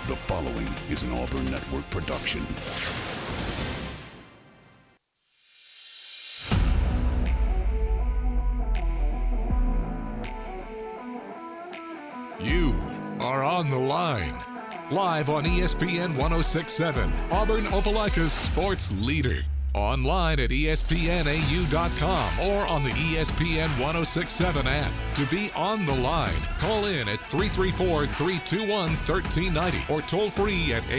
The following is an Auburn Network production. You are on the line. Live on ESPN 1067, Auburn Opelika's sports leader. Online at espnau.com or on the ESPN 1067 app. To be on the line, call in at 334-321-1390 or toll free at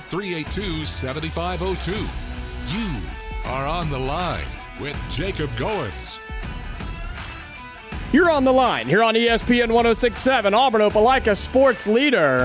888-382-7502. You are on the line with Jacob Goins. You're on the line here on ESPN 1067, Auburn Opelika sports leader.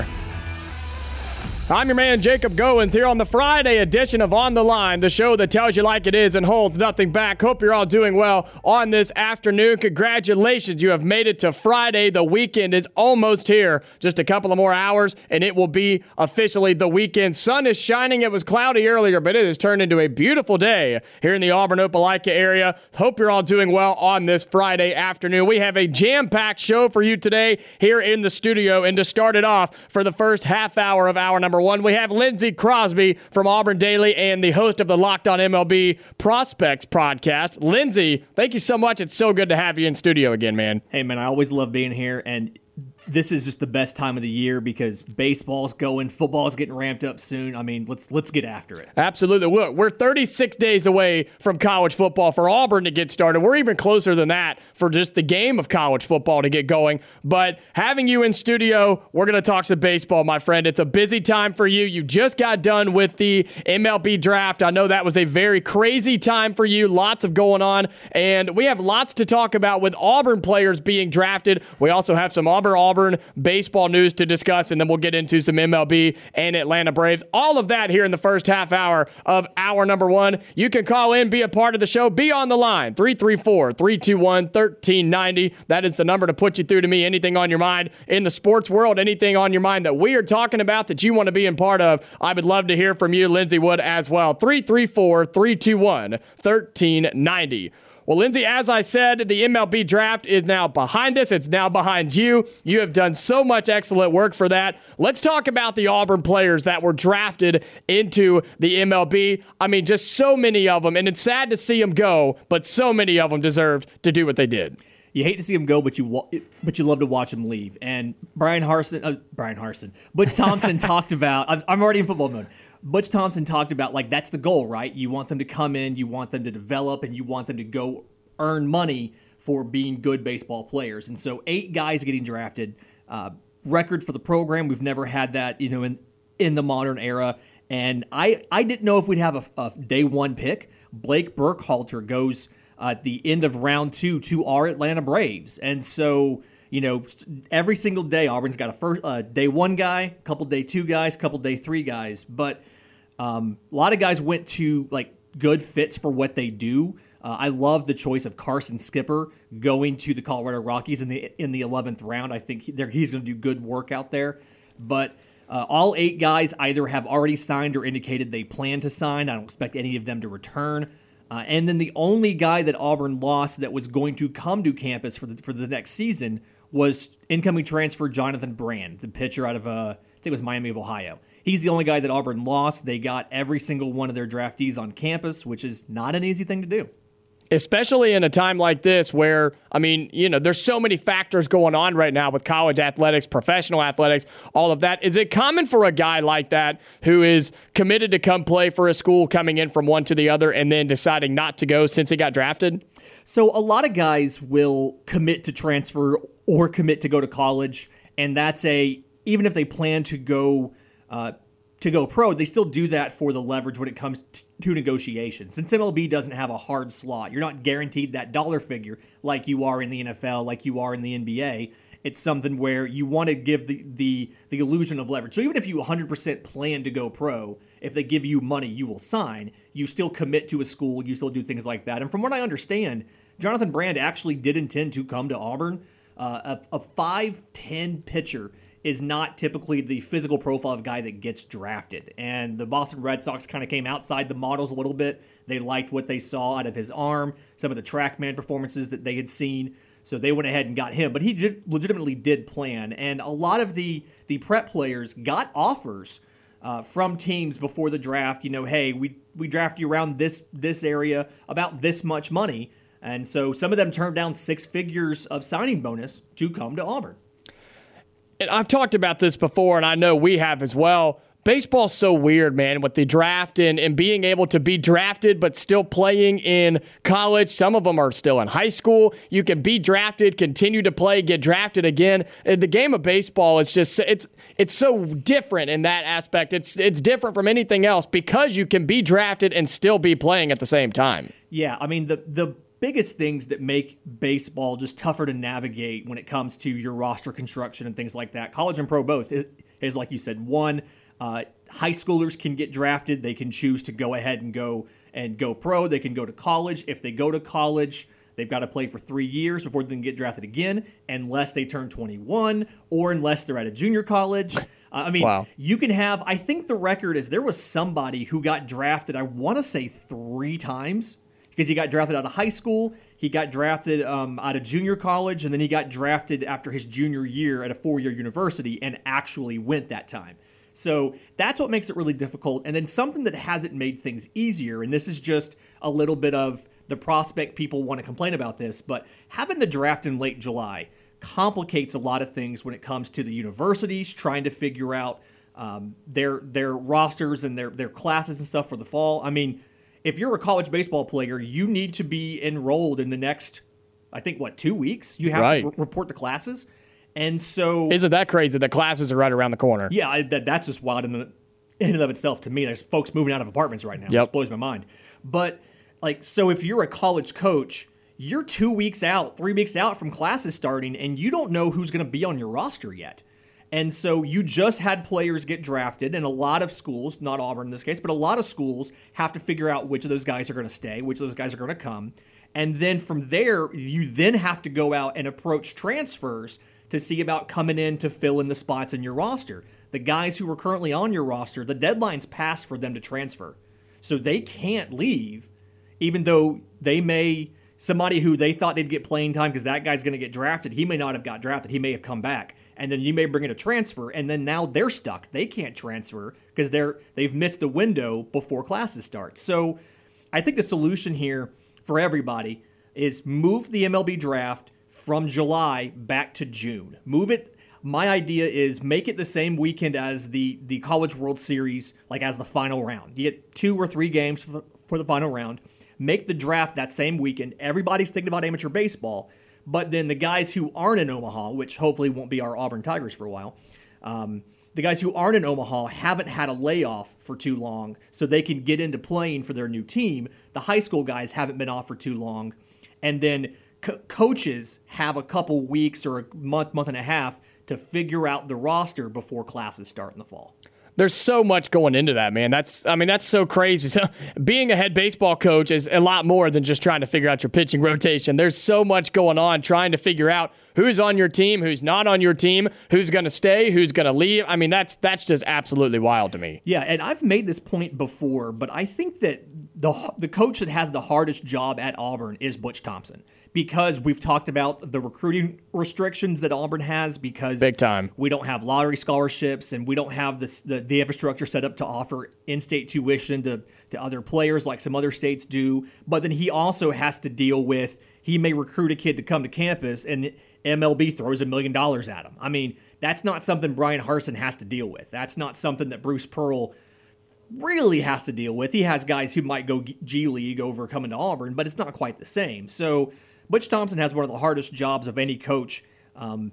I'm your man, Jacob Goins, here on the Friday edition of On the Line, the show that tells you like it is and holds nothing back. Hope you're all doing well on this afternoon. Congratulations, you have made it to Friday. The weekend is almost here. Just a couple of more hours, and it will be officially the weekend. Sun is shining. It was cloudy earlier, but it has turned into a beautiful day here in the Auburn Opelika area. Hope you're all doing well on this Friday afternoon. We have a jam-packed show for you today here in the studio, and to start it off for the first half hour of hour number one, we have Lindsey Crosby from Auburn Daily and the host of the Locked On MLB Prospects podcast. Lindsey, thank you so much. It's so good to have you in studio again, man. Hey, man, I always love being here, and this is just the best time of the year because baseball's going, football's getting ramped up soon. I mean, let's get after it. Absolutely. Look, we're 36 days away from college football for Auburn to get started. We're even closer than that for just the game of college football to get going. But having you in studio, we're going to talk some baseball, my friend. It's a busy time for you. You just got done with the MLB draft. I know that was a very crazy time for you. Lots of going on. And we have lots to talk about with Auburn players being drafted. We also have some Auburn baseball news to discuss, and then we'll get into some MLB and Atlanta Braves. All of that here in the first half hour of hour number one. You can call in, be a part of the show, be on the line, 334-321-1390. That is the number to put you through to me. Anything on your mind in the sports world, anything on your mind that we are talking about that you want to be a part of, I would love to hear from you. Lindsey would as well. 334-321-1390. Well, Lindsey, as I said, the MLB draft is now behind us. It's now behind you. You have done so much excellent work for that. Let's talk about the Auburn players that were drafted into the MLB. I mean, just so many of them, and it's sad to see them go, but so many of them deserved to do what they did. You hate to see them go, but you love to watch them leave. And Butch Thompson talked about, I'm already in football mode. Butch Thompson talked about, like, that's the goal, right? You want them to come in, you want them to develop, and you want them to go earn money for being good baseball players. And so 8 guys getting drafted, record for the program. We've never had that, in the modern era. And I didn't know if we'd have a day one pick. Blake Burkhalter goes at the end of round 2 to our Atlanta Braves. And so, every single day Auburn's got a day 1 guy, couple day 2 guys, couple day 3 guys. But a lot of guys went to good fits for what they do. I love the choice of Carson Skipper going to the Colorado Rockies in the 11th round. I think he's going to do good work out there. But all 8 guys either have already signed or indicated they plan to sign. I don't expect any of them to return. And then the only guy that Auburn lost that was going to come to campus for the next season was incoming transfer Jonathan Brand, the pitcher out of I think it was Miami of Ohio. He's the only guy that Auburn lost. They got every single one of their draftees on campus, which is not an easy thing to do. Especially in a time like this where, there's so many factors going on right now with college athletics, professional athletics, all of that. Is it common for a guy like that who is committed to come play for a school, coming in from one to the other, and then deciding not to go since he got drafted? So a lot of guys will commit to transfer or commit to go to college, and that's even if they plan to go pro, they still do that for the leverage when it comes to negotiations. Since MLB doesn't have a hard slot, you're not guaranteed that dollar figure like you are in the NFL, like you are in the NBA. It's something where you want to give the illusion of leverage. So even if you 100% plan to go pro, if they give you money, you will sign. You still commit to a school. You still do things like that. And from what I understand, Jonathan Brand actually did intend to come to Auburn. A 5'10" pitcher is not typically the physical profile of guy that gets drafted. And the Boston Red Sox kind of came outside the models a little bit. They liked what they saw out of his arm, some of the TrackMan performances that they had seen. So they went ahead and got him, but he legitimately did plan. And a lot of the prep players got offers from teams before the draft. Hey, we draft you around this area, about this much money. And so some of them turned down 6 figures of signing bonus to come to Auburn. And I've talked about this before, and I know we have as well. Baseball's so weird, man, with the draft and being able to be drafted but still playing in college. Some of them are still in high school. You can be drafted, continue to play, get drafted again. The game of baseball is just it's so different in that aspect. It's different from anything else because you can be drafted and still be playing at the same time. Yeah, I mean the biggest things that make baseball just tougher to navigate when it comes to your roster construction and things like that, college and pro both, is like you said, one. High schoolers can get drafted. They can choose to go ahead and go pro. They can go to college. If they go to college, they've got to play for 3 years before they can get drafted again, unless they turn 21 or unless they're at a junior college. Wow. You can have, I think the record is there was somebody who got drafted, I want to say 3 times, because he got drafted out of high school, he got drafted out of junior college, and then he got drafted after his junior year at a 4-year university and actually went that time. So that's what makes it really difficult. And then something that hasn't made things easier, and this is just a little bit of the prospect people want to complain about this, but having the draft in late July complicates a lot of things when it comes to the universities trying to figure out their rosters and their classes and stuff for the fall. I mean, if you're a college baseball player, you need to be enrolled in the next, I think, 2 weeks? You have to report to classes. And so, isn't that crazy? The classes are right around the corner. Yeah, that's just wild in and of itself to me. There's folks moving out of apartments right now. Yep. It blows my mind. But so if you're a college coach, you're 2 weeks out, 3 weeks out from classes starting, and you don't know who's going to be on your roster yet. And so you just had players get drafted, and a lot of schools, not Auburn in this case, but a lot of schools have to figure out which of those guys are going to stay, which of those guys are going to come. And then from there, you then have to go out and approach transfers to see about coming in to fill in the spots in your roster. The guys who are currently on your roster, the deadline's passed for them to transfer. So they can't leave, even though somebody who they thought they'd get playing time because that guy's going to get drafted, he may not have got drafted. He may have come back. And then you may bring in a transfer, and then now they're stuck. They can't transfer because they've missed the window before classes start. So I think the solution here for everybody is move the MLB draft from July back to June. Move it. My idea is make it the same weekend as the College World Series, like as the final round. You get 2 or 3 games for the final round. Make the draft that same weekend. Everybody's thinking about amateur baseball, but then the guys who aren't in Omaha, which hopefully won't be our Auburn Tigers for a while, the guys who aren't in Omaha haven't had a layoff for too long, so they can get into playing for their new team. The high school guys haven't been off for too long, and then coaches have a couple weeks or a month and a half to figure out the roster before classes start in the fall. There's so much going into that, man. That's so crazy. So being a head baseball coach is a lot more than just trying to figure out your pitching rotation. There's so much going on trying to figure out who's on your team, who's not on your team, who's going to stay, who's going to leave. I mean, that's just absolutely wild to me. Yeah, and I've made this point before, but I think that the coach that has the hardest job at Auburn is Butch Thompson. Because we've talked about the recruiting restrictions that Auburn has, because big time. We don't have lottery scholarships and we don't have the infrastructure set up to offer in-state tuition to other players like some other states do. But then he also has to deal with, he may recruit a kid to come to campus and MLB throws $1 million at him. I mean, that's not something Brian Harsin has to deal with. That's not something that Bruce Pearl really has to deal with. He has guys who might go G League over coming to Auburn, but it's not quite the same. So Butch Thompson has one of the hardest jobs of any coach on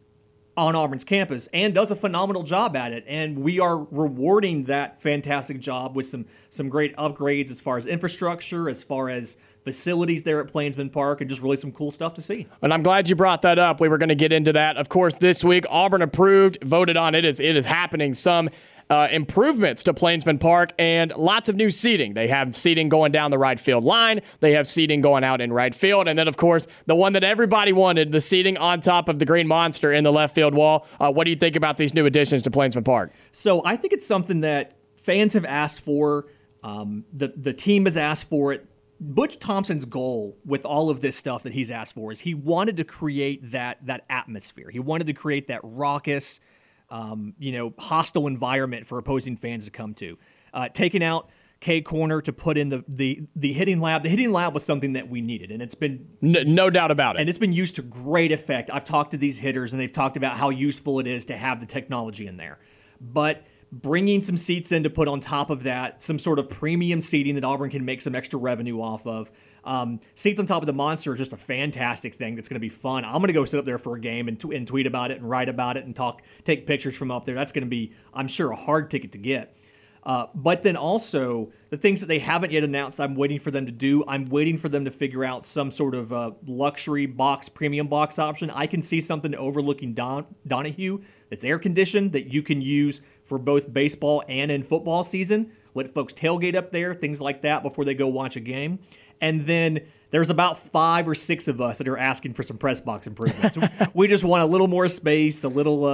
Auburn's campus and does a phenomenal job at it. And we are rewarding that fantastic job with some great upgrades as far as infrastructure, as far as facilities there at Plainsman Park, and just really some cool stuff to see. And I'm glad you brought that up. We were going to get into that. Of course, this week, Auburn approved, voted on it. It is happening. Some improvements to Plainsman Park and lots of new seating. They have seating going down the right field line. They have seating going out in right field. And then, of course, the one that everybody wanted, the seating on top of the Green Monster in the left field wall. What do you think about these new additions to Plainsman Park? So I think it's something that fans have asked for. The team has asked for it. Butch Thompson's goal with all of this stuff that he's asked for is he wanted to create that atmosphere. He wanted to create that raucous, hostile environment for opposing fans to come to. Taking out K Corner to put in the hitting lab. The hitting lab was something that we needed, and it's been no doubt about it. And it's been used to great effect. I've talked to these hitters, and they've talked about how useful it is to have the technology in there. But bringing some seats in to put on top of that, some sort of premium seating that Auburn can make some extra revenue off of. Seats on top of the Monster is just a fantastic thing that's going to be fun. I'm going to go sit up there for a game and tweet about it and write about it and take pictures from up there. That's going to be, I'm sure, a hard ticket to get. But then also, the things that they haven't yet announced, I'm waiting for them to do. I'm waiting for them to figure out some sort of luxury box, premium box option. I can see something overlooking Donahue that's air-conditioned that you can use for both baseball and in football season. Let folks tailgate up there, things like that, before they go watch a game. And then there's about 5 or 6 of us that are asking for some press box improvements. We just want a little more space, a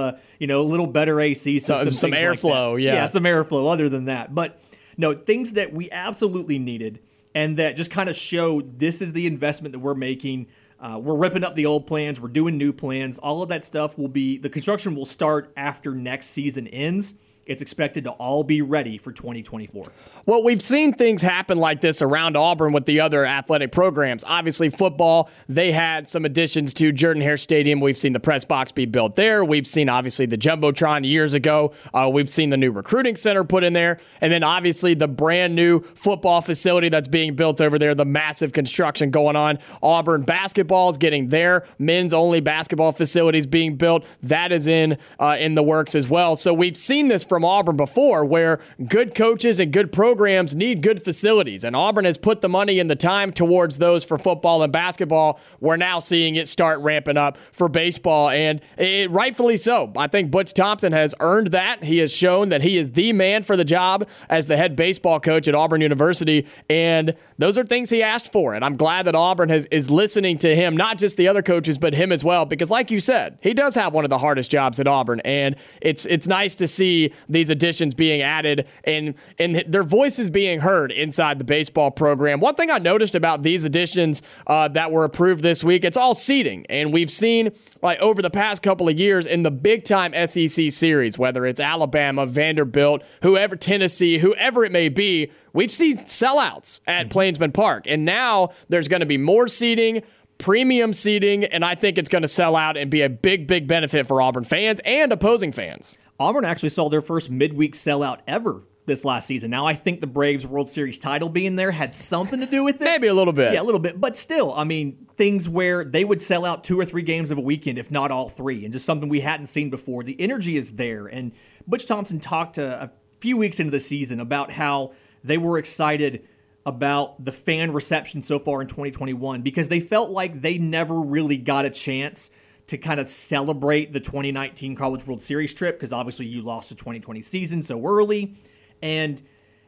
little better AC system, some airflow, like yeah, some airflow. Other than that, but no, things that we absolutely needed, and that just kind of show this is the investment that we're making. We're ripping up the old plans. We're doing new plans. All of that stuff the construction will start after next season ends. It's expected to all be ready for 2024. Well, we've seen things happen like this around Auburn with the other athletic programs. Obviously, football, they had some additions to Jordan-Hare Stadium. We've seen the press box be built there. We've seen, obviously, the Jumbotron years ago. We've seen the new recruiting center put in there. And then, obviously, the brand new football facility that's being built over there, the massive construction going on. Auburn basketball is getting their men's-only basketball facilities being built. That is in the works as well. So we've seen this from Auburn before, where good coaches and good programs need good facilities, and Auburn has put the money and the time towards those for football and basketball. We're now seeing it start ramping up for baseball, and rightfully so. I think Butch Thompson has earned that. He has shown that he is the man for the job as the head baseball coach at Auburn University, and those are things he asked for, and I'm glad that Auburn is listening to him, not just the other coaches, but him as well, because like you said, he does have one of the hardest jobs at Auburn, and it's nice to see these additions being added and their voices being heard inside the baseball program. One thing I noticed about these additions that were approved this week, it's all seating. And we've seen over the past couple of years in the big-time SEC series, whether it's Alabama, Vanderbilt, whoever, Tennessee, whoever it may be, we've seen sellouts at Plainsman Park. And now there's going to be more seating, premium seating, and I think it's going to sell out and be a big, big benefit for Auburn fans and opposing fans. Auburn actually saw their first midweek sellout ever this last season. Now, I think the Braves World Series title being there had something to do with it. Maybe a little bit. Yeah, a little bit. But still, I mean, things where they would sell out 2 or 3 games of a weekend, if not all 3, and just something we hadn't seen before. The energy is there. And Butch Thompson talked a few weeks into the season about how they were excited about the fan reception so far in 2021 because they felt like they never really got a chance to kind of celebrate the 2019 College World Series trip because obviously you lost the 2020 season so early, and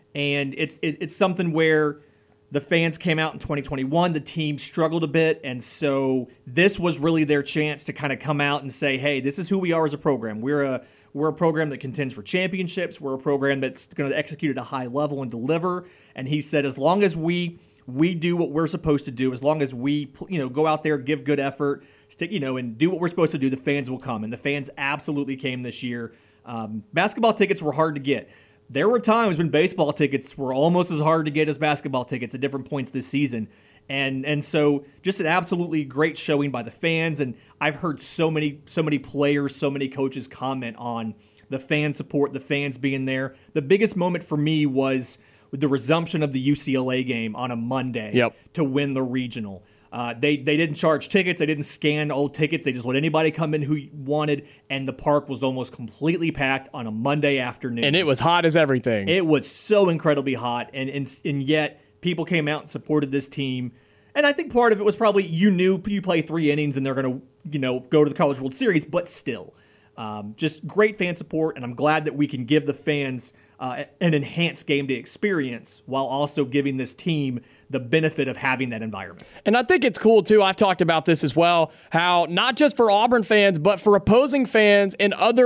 it's something where the fans came out in 2021, the team struggled a bit, and so this was really their chance to kind of come out and say, hey, this is who we are as a program. We're a program that contends for championships. We're a program that's going to execute at a high level and deliver. And he said, as long as we do what we're supposed to do, as long as we go out there, give good effort, and do what we're supposed to do, the fans will come. And the fans absolutely came this year. Basketball tickets were hard to get. There were times when baseball tickets were almost as hard to get as basketball tickets at different points this season. And so just an absolutely great showing by the fans. And I've heard so many players, so many coaches comment on the fan support, the fans being there. The biggest moment for me was with the resumption of the UCLA game on a Monday to win the regional. They didn't charge tickets. They didn't scan old tickets. They just let anybody come in who wanted, and the park was almost completely packed on a Monday afternoon. And it was hot as everything. It was so incredibly hot, and yet people came out and supported this team. And I think part of it was probably you knew you play 3 innings and they're going to go to the College World Series, but still. Just great fan support, and I'm glad that we can give the fans an enhanced game day experience while also giving this team the benefit of having that environment. And I think it's cool, too, I've talked about this as well, how not just for Auburn fans, but for opposing fans and other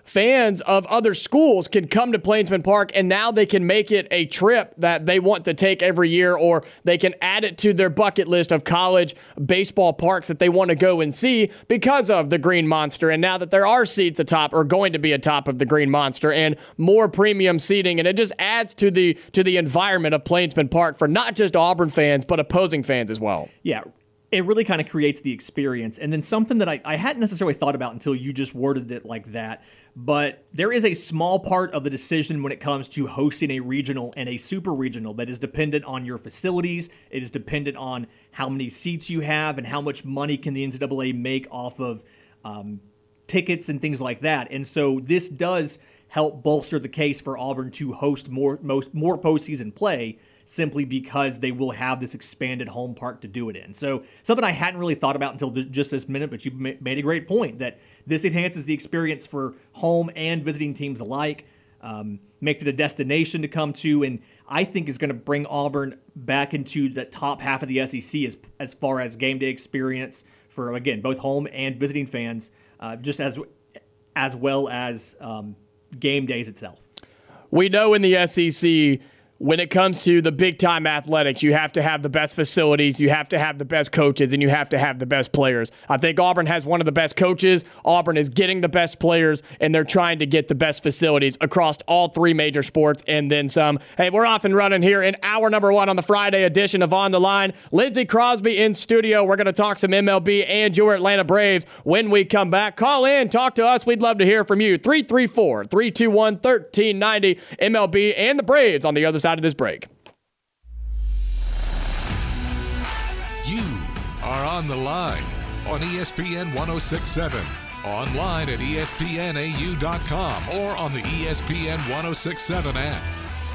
fans of other schools can come to Plainsman Park, and now they can make it a trip that they want to take every year, or they can add it to their bucket list of college baseball parks that they want to go and see because of the Green Monster. And now that there are seats atop, or going to be atop of the Green Monster, and more premium seating, and it just adds to the environment of Plainsman Park for not just Auburn fans, but opposing fans as well. Yeah. It really kind of creates the experience. And then something that I hadn't necessarily thought about until you just worded it like that, but there is a small part of the decision when it comes to hosting a regional and a super regional that is dependent on your facilities. It is dependent on how many seats you have and how much money can the NCAA make off of tickets and things like that. And so this does help bolster the case for Auburn to host more postseason play, simply because they will have this expanded home park to do it in. So something I hadn't really thought about until just this minute, but you made a great point that this enhances the experience for home and visiting teams alike, makes it a destination to come to, and I think is going to bring Auburn back into the top half of the SEC as far as game day experience for, again, both home and visiting fans, just as well as game days itself. We know in the SEC, when it comes to the big-time athletics, you have to have the best facilities, you have to have the best coaches, and you have to have the best players. I think Auburn has one of the best coaches. Auburn is getting the best players, and they're trying to get the best facilities across all three major sports and then some. Hey, we're off and running here in hour number 1 on the Friday edition of On the Line. Lindsey Crosby in studio. We're going to talk some MLB and your Atlanta Braves when we come back. Call in, talk to us. We'd love to hear from you. 334-321-1390. MLB and the Braves on the other side of this break. You are on the line on ESPN 1067, online at espnau.com, or on the ESPN 1067 app.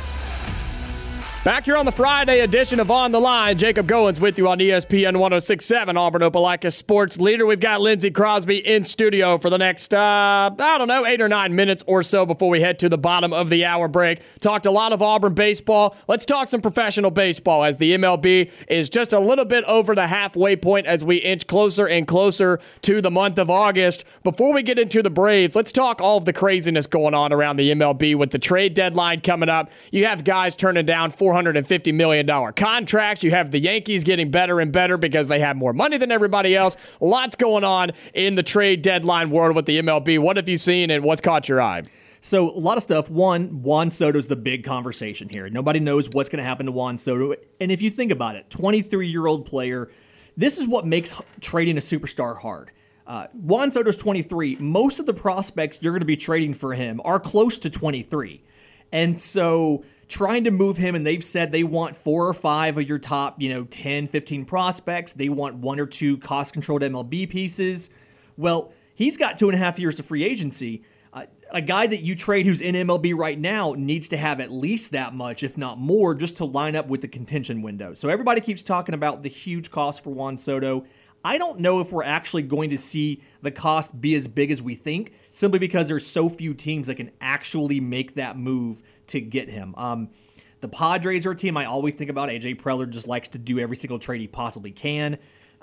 Back here on the Friday edition of On the Line, Jacob Goins with you on ESPN 1067, Auburn Opelika Sports Leader. We've got Lindsey Crosby in studio for the next, 8 or 9 minutes or so before we head to the bottom of the hour break. Talked a lot of Auburn baseball. Let's talk some professional baseball, as the MLB is just a little bit over the halfway point as we inch closer and closer to the month of August. Before we get into the Braves, let's talk all of the craziness going on around the MLB with the trade deadline coming up. You have guys turning down $450 million contracts. You have the Yankees getting better and better because they have more money than everybody else. Lots going on in the trade deadline world with the MLB. What have you seen and what's caught your eye? So a lot of stuff. One, Juan Soto's the big conversation here. Nobody knows what's going to happen to Juan Soto. And if you think about it, 23-year-old player, this is what makes trading a superstar hard. Juan Soto's 23. Most of the prospects you're going to be trading for him are close to 23. And so trying to move him, and they've said they want 4 or 5 of your top, 10, 15 prospects. They want 1 or 2 cost-controlled MLB pieces. Well, he's got 2.5 years of free agency. A guy that you trade who's in MLB right now needs to have at least that much, if not more, just to line up with the contention window. So everybody keeps talking about the huge cost for Juan Soto. I don't know if we're actually going to see the cost be as big as we think, simply because there's so few teams that can actually make that move to get him. The Padres are a team I always think about. AJ Preller just likes to do every single trade he possibly can.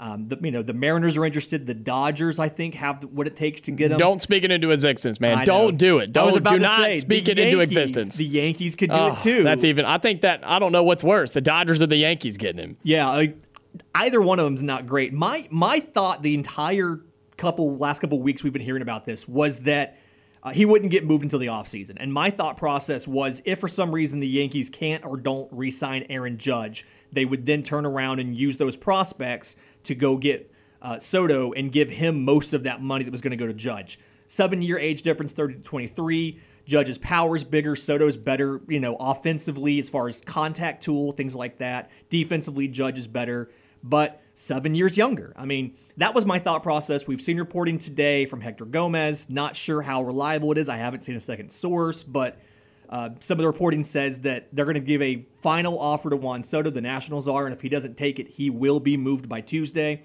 The Mariners are interested. The Dodgers, I think, have what it takes to get him. Don't speak it into existence, man. Don't do it. Do not speak it into existence. The Yankees could do it too. I don't know what's worse, the Dodgers or the Yankees getting him. Yeah, either one of them is not great. My thought the entire last couple weeks we've been hearing about this was that he wouldn't get moved until the offseason. And my thought process was, if for some reason the Yankees can't or don't re-sign Aaron Judge, they would then turn around and use those prospects to go get Soto and give him most of that money that was going to go to Judge. 7-year age difference, 30 to 23. Judge's power's bigger. Soto's better, offensively as far as contact tool, things like that. Defensively, Judge is better, but 7 years younger. I mean, that was my thought process. We've seen reporting today from Hector Gomez. Not sure how reliable it is. I haven't seen a second source, but some of the reporting says that they're going to give a final offer to Juan Soto, the Nationals are, and if he doesn't take it, he will be moved by Tuesday.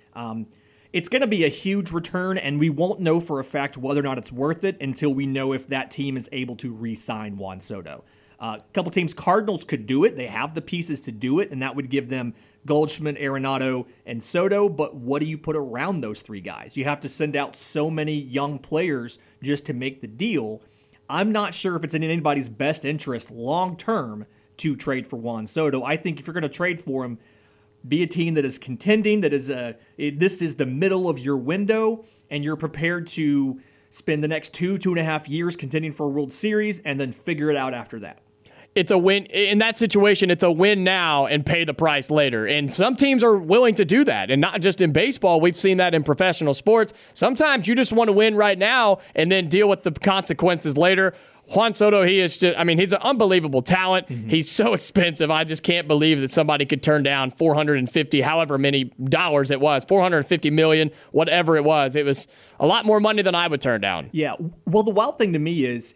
It's going to be a huge return, and we won't know for a fact whether or not it's worth it until we know if that team is able to re-sign Juan Soto. A couple teams, Cardinals could do it. They have the pieces to do it, and that would give them Goldschmidt, Arenado, and Soto, but what do you put around those three guys? You have to send out so many young players just to make the deal. I'm not sure if it's in anybody's best interest long-term to trade for Juan Soto. I think if you're going to trade for him, be a team that is contending, this is the middle of your window, and you're prepared to spend the next 2.5 years contending for a World Series and then figure it out after that. It's a win. In that situation, it's a win now and pay the price later. And some teams are willing to do that. And not just in baseball. We've seen that in professional sports. Sometimes you just want to win right now and then deal with the consequences later. Juan Soto, he's an unbelievable talent. Mm-hmm. He's so expensive. I just can't believe that somebody could turn down $450, however many dollars it was, $450 million, whatever it was. It was a lot more money than I would turn down. Yeah. Well, the wild thing to me is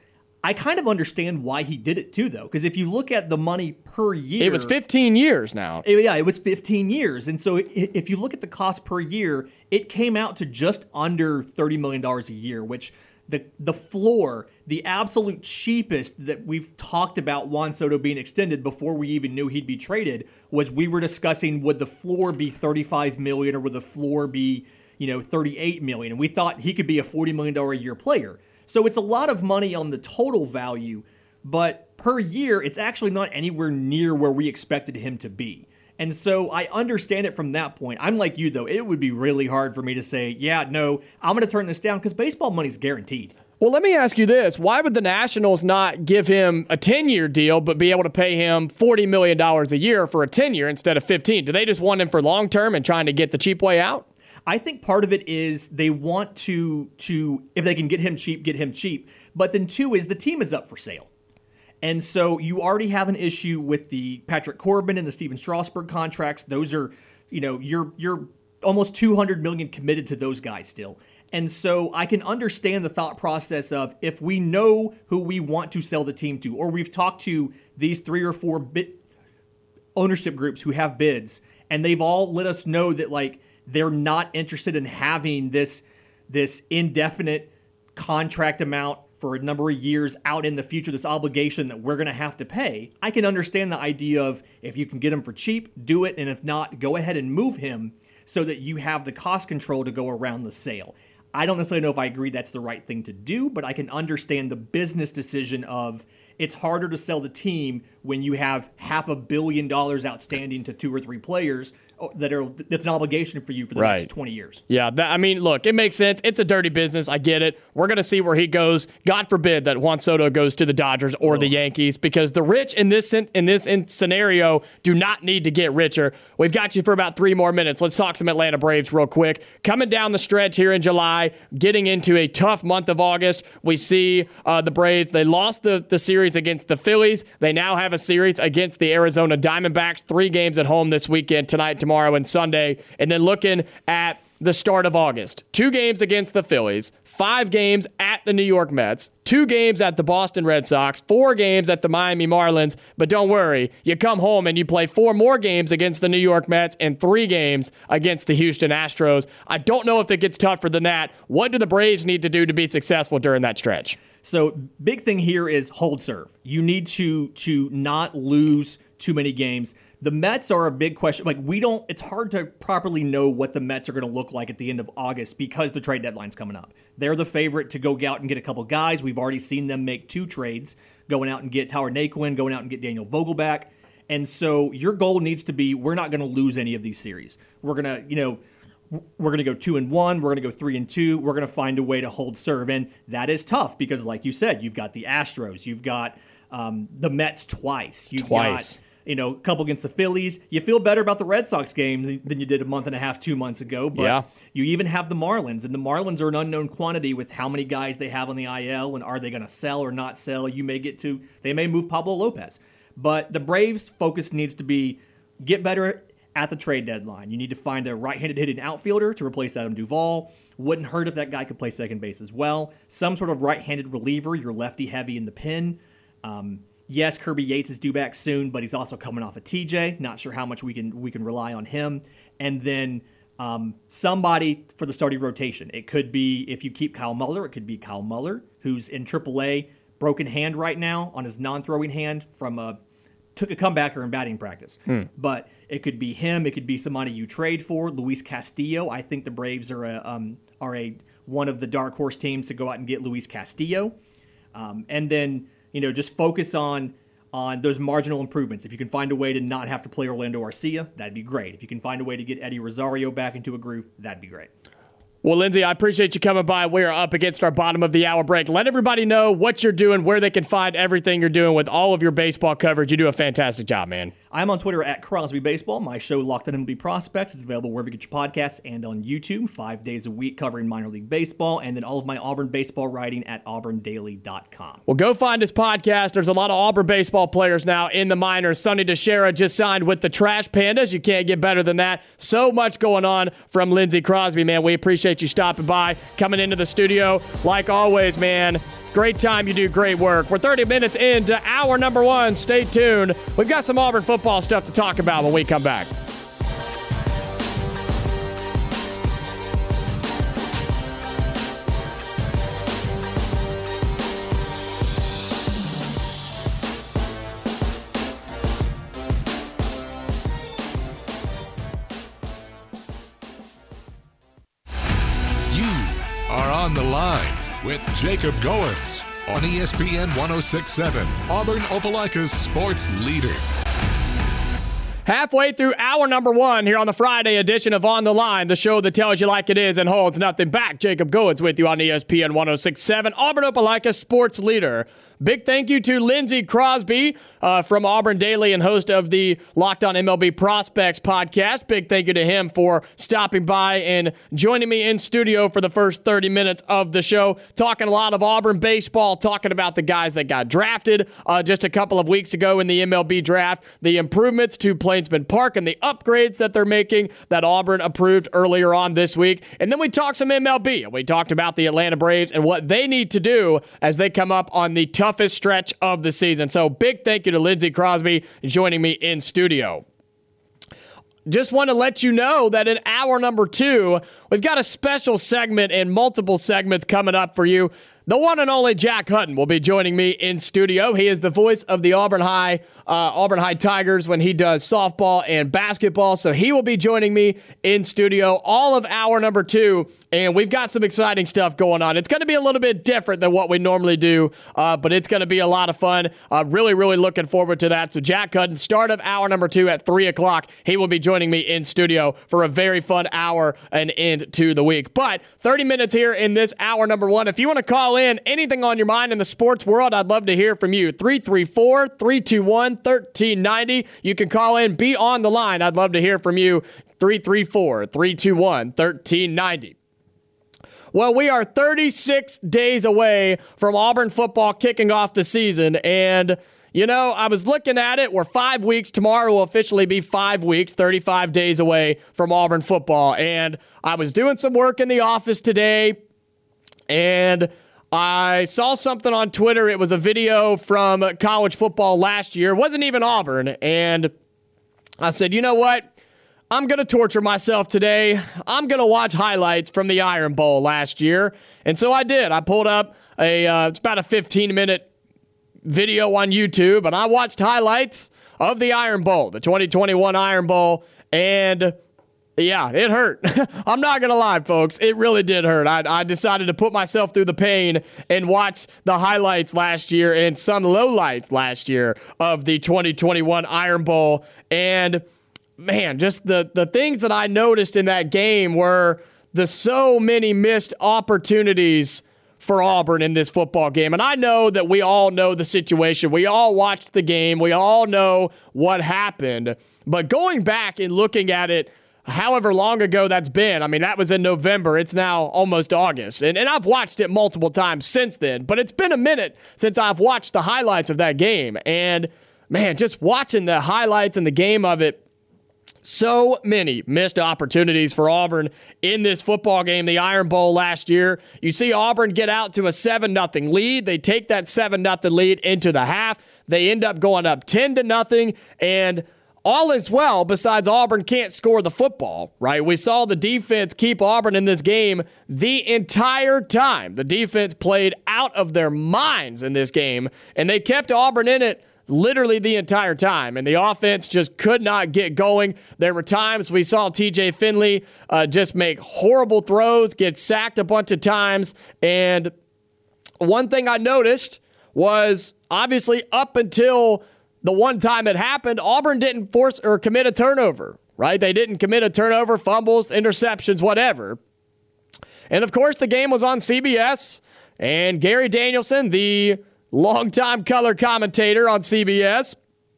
I kind of understand why he did it too, though, because if you look at the money per year... It was 15 years now. It was 15 years. And so if you look at the cost per year, it came out to just under $30 million a year, which the floor, the absolute cheapest that we've talked about Juan Soto being extended before we even knew he'd be traded was we were discussing would the floor be $35 million or would the floor be, $38 million? And we thought he could be a $40 million a year player. So it's a lot of money on the total value, but per year, it's actually not anywhere near where we expected him to be. And so I understand it from that point. I'm like you, though. It would be really hard for me to say, yeah, no, I'm going to turn this down because baseball money's guaranteed. Well, let me ask you this. Why would the Nationals not give him a 10-year deal but be able to pay him $40 million a year for a 10-year instead of 15? Do they just want him for long-term and trying to get the cheap way out? I think part of it is they want to if they can get him cheap, get him cheap. But then two is the team is up for sale. And so you already have an issue with the Patrick Corbin and the Steven Strasburg contracts. Those are, you're almost $200 million committed to those guys still. And so I can understand the thought process of if we know who we want to sell the team to, or we've talked to these 3 or 4 ownership groups who have bids, and they've all let us know that they're not interested in having this indefinite contract amount for a number of years out in the future, this obligation that we're going to have to pay. I can understand the idea of if you can get him for cheap, do it, and if not, go ahead and move him so that you have the cost control to go around the sale. I don't necessarily know if I agree that's the right thing to do, but I can understand the business decision of it's harder to sell the team when you have $500 million outstanding to 2 or 3 players that's an obligation for you for the next 20 years. Yeah, look, it makes sense. It's a dirty business. I get it. We're going to see where he goes. God forbid that Juan Soto goes to the Dodgers or the Yankees, because the rich in this scenario do not need to get richer. We've got you for about 3 more minutes. Let's talk some Atlanta Braves real quick. Coming down the stretch here in July, getting into a tough month of August, we see the Braves. They lost the series against the Phillies. They now have a series against the Arizona Diamondbacks. 3 games at home this weekend, tonight, tomorrow, and Sunday. And then looking at the start of August, 2 games against the Phillies, 5 games at the New York Mets, 2 games at the Boston Red Sox, 4 games at the Miami Marlins. But don't worry, you come home and you play 4 more games against the New York Mets and 3 games against the Houston Astros. I don't know if it gets tougher than that. What do the Braves need to do to be successful during that stretch? So big thing here is hold serve. You need to not lose too many games. The Mets are a big question. It's hard to properly know what the Mets are going to look like at the end of August because the trade deadline's coming up. They're the favorite to go out and get a couple guys. We've already seen them make 2 trades, going out and get Tyler Naquin, going out and get Daniel Vogelbach. And so your goal needs to be, we're not going to lose any of these series. We're going to, we're going to go 2-1. We're going to go 3-2. We're going to find a way to hold serve. And that is tough because, like you said, you've got the Astros. You've got the Mets twice. You've got a couple against the Phillies. You feel better about the Red Sox game than you did a month and a half, 2 months ago. But you even have the Marlins, and the Marlins are an unknown quantity with how many guys they have on the IL, and are they going to sell or not sell? They may move Pablo Lopez. But the Braves' focus needs to be get better at the trade deadline. You need to find a right-handed hitting outfielder to replace Adam Duvall. Wouldn't hurt if that guy could play second base as well. Some sort of right-handed reliever. You're lefty-heavy in the pen. Yes, Kirby Yates is due back soon, but he's also coming off a TJ. Not sure how much we can rely on him. And then somebody for the starting rotation. It could be, if you keep Kyle Muller, it could be Kyle Muller, who's in AAA, broken hand right now on his non-throwing hand from a took a comebacker in batting practice. But it could be him. It could be somebody you trade for. Luis Castillo. I think the Braves are one of the dark horse teams to go out and get Luis Castillo. And then, just focus on those marginal improvements. If you can find a way to not have to play Orlando Arcia, that'd be great. If you can find a way to get Eddie Rosario back into a groove, that'd be great. Well, Lindsey, I appreciate you coming by. We are up against our bottom of the hour break. Let everybody know what you're doing, where they can find everything you're doing with all of your baseball coverage. You do a fantastic job, man. I'm on Twitter at Crosby Baseball. My show, Locked On MLB Prospects, is available wherever you get your podcasts and on YouTube 5 days a week covering minor league baseball, and then all of my Auburn baseball writing at auburndaily.com. Well, go find his podcast. There's a lot of Auburn baseball players now in the minors. Sonny DeShera just signed with the Trash Pandas. You can't get better than that. So much going on from Lindsey Crosby, man. We appreciate you stopping by, coming into the studio. Like always, man, great time. You do great work. We're 30 minutes into hour number 1. Stay tuned. We've got some Auburn football stuff to talk about when we come back. On the Line with Jacob Goins on ESPN 106.7, Auburn Opelika's sports leader. Halfway through hour number 1 here on the Friday edition of On the Line, the show that tells you like it is and holds nothing back. Jacob Goins with you on ESPN 106.7, Auburn Opelika's sports leader. Big thank you to Lindsey Crosby from Auburn Daily and host of the Locked On MLB Prospects podcast. Big thank you to him for stopping by and joining me in studio for the first 30 minutes of the show. Talking a lot of Auburn baseball, talking about the guys that got drafted just a couple of weeks ago in the MLB draft, the improvements to Plainsman Park and the upgrades that they're making that Auburn approved earlier on this week. And then we talked some MLB. We talked about the Atlanta Braves and what they need to do as they come up on the toughest stretch of the season. So big thank you to Lindsey Crosby joining me in studio. Just want to let you know that in hour number 2, we've got a special segment and multiple segments coming up for you. The one and only Jack Hutton will be joining me in studio. He is the voice of the Auburn High Tigers when he does softball and basketball. So he will be joining me in studio all of hour number 2. And we've got some exciting stuff going on. It's going to be a little bit different than what we normally do, but it's going to be a lot of fun. Really, really looking forward to that. So Jack Hutton, start of hour number 2 at 3 o'clock. He will be joining me in studio for a very fun hour and end to the week. But 30 minutes here in this hour number 1. If you want to call in anything on your mind in the sports world, I'd love to hear from you. 334-321-1390. You can call in, be on the line. I'd love to hear from you. 334-321-1390. Well, we are 36 days away from Auburn football kicking off the season, and I was looking at it. We're 5 weeks. Tomorrow will officially be 5 weeks, 35 days away from Auburn football. And I was doing some work in the office today, and I saw something on Twitter. It was a video from college football last year. It wasn't even Auburn. And I said, you know what? I'm going to torture myself today. I'm going to watch highlights from the Iron Bowl last year. And so I did. I pulled up it's about a 15-minute video on YouTube, and I watched highlights of the Iron Bowl, the 2021 Iron Bowl, and yeah, it hurt. I'm not going to lie, folks. It really did hurt. I decided to put myself through the pain and watch the highlights last year and some lowlights last year of the 2021 Iron Bowl. And, man, just the things that I noticed in that game were the so many missed opportunities for Auburn in this football game. And I know that we all know the situation. We all watched the game. We all know what happened. But going back and looking at it, however long ago that's been, I mean, that was in November. It's now almost August. And I've watched it multiple times since then. But it's been a minute since I've watched the highlights of that game. And, man, just watching the highlights and the game of it, so many missed opportunities for Auburn in this football game, the Iron Bowl last year. You see Auburn get out to a 7-0 lead. They take that 7-0 lead into the half. They end up going up 10-0, and all is well besides Auburn can't score the football, right? We saw the defense keep Auburn in this game the entire time. The defense played out of their minds in this game, and they kept Auburn in it literally the entire time, and the offense just could not get going. There were times we saw TJ Finley just make horrible throws, get sacked a bunch of times, and one thing I noticed was obviously up until the one time it happened, Auburn didn't force or commit a turnover, right? They didn't commit a turnover, fumbles, interceptions, whatever. And of course, the game was on CBS, and Gary Danielson, the longtime color commentator on CBS,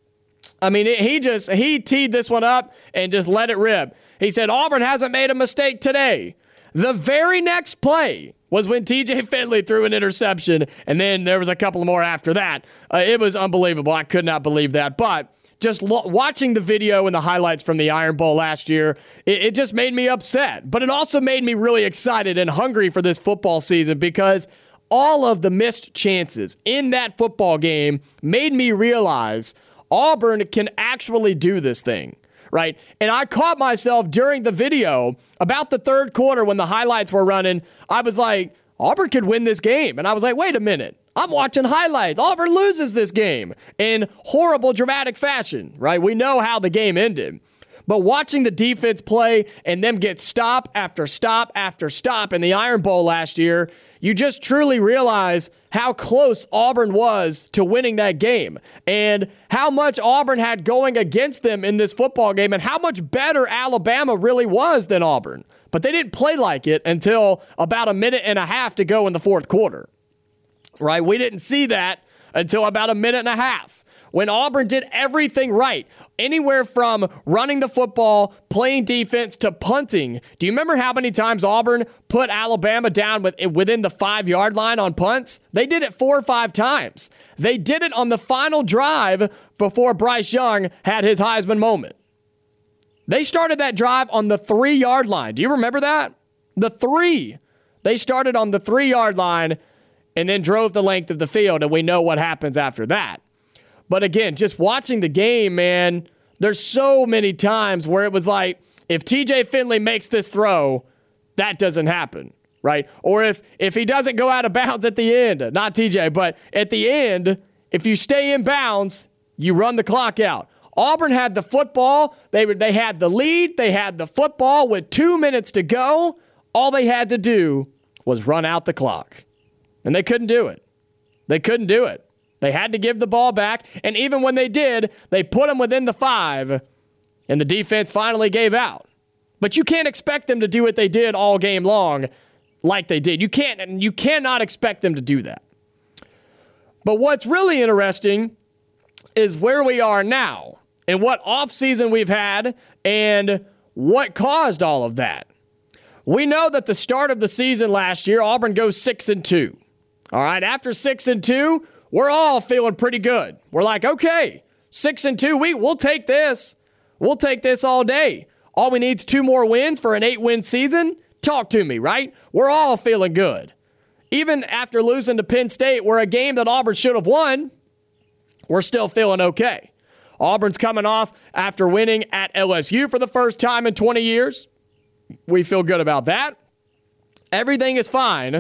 I mean, he teed this one up and just let it rip. He said, Auburn hasn't made a mistake today. The very next play was when TJ Finley threw an interception, and then there was a couple more after that. It was unbelievable. I could not believe that. But just watching the video and the highlights from the Iron Bowl last year, it just made me upset. But it also made me really excited and hungry for this football season, because all of the missed chances in that football game made me realize Auburn can actually do this thing, right? And I caught myself during the video about the third quarter when the highlights were running. I was like, Auburn could win this game. And I was like, wait a minute. I'm watching highlights. Auburn loses this game in horrible, dramatic fashion, right? We know how the game ended. But watching the defense play and them get stop after stop after stop in the Iron Bowl last year, you just truly realize how close Auburn was to winning that game and how much Auburn had going against them in this football game and how much better Alabama really was than Auburn. But they didn't play like it until about a minute and a half to go in the fourth quarter, right? We didn't see that until about a minute and a half, when Auburn did everything right, anywhere from running the football, playing defense, to punting. Do you remember how many times Auburn put Alabama down within the 5-yard line on punts? They did it 4 or 5 times. They did it on the final drive before Bryce Young had his Heisman moment. They started that drive on the 3-yard line. Do you remember that? The 3. They started on the 3-yard line and then drove the length of the field, and we know what happens after that. But again, just watching the game, man, there's so many times where it was like, if TJ Finley makes this throw, that doesn't happen, right? Or if he doesn't go out of bounds at the end, not TJ, but at the end, if you stay in bounds, you run the clock out. Auburn had the football. They had the lead. They had the football with 2 minutes to go. All they had to do was run out the clock. And they couldn't do it. They couldn't do it. They had to give the ball back, and even when they did, they put them within the 5, and the defense finally gave out. But you can't expect them to do what they did all game long like they did. You cannot expect them to do that. But what's really interesting is where we are now and what offseason we've had and what caused all of that. We know that the start of the season last year, Auburn goes 6-2. All right, after 6-2, we're all feeling pretty good. We're like, okay, 6-2, we'll take this. We'll take this all day. All we need is 2 more wins for an 8-win season. Talk to me, right? We're all feeling good. Even after losing to Penn State, where a game that Auburn should have won, we're still feeling okay. Auburn's coming off after winning at LSU for the first time in 20 years. We feel good about that. Everything is fine.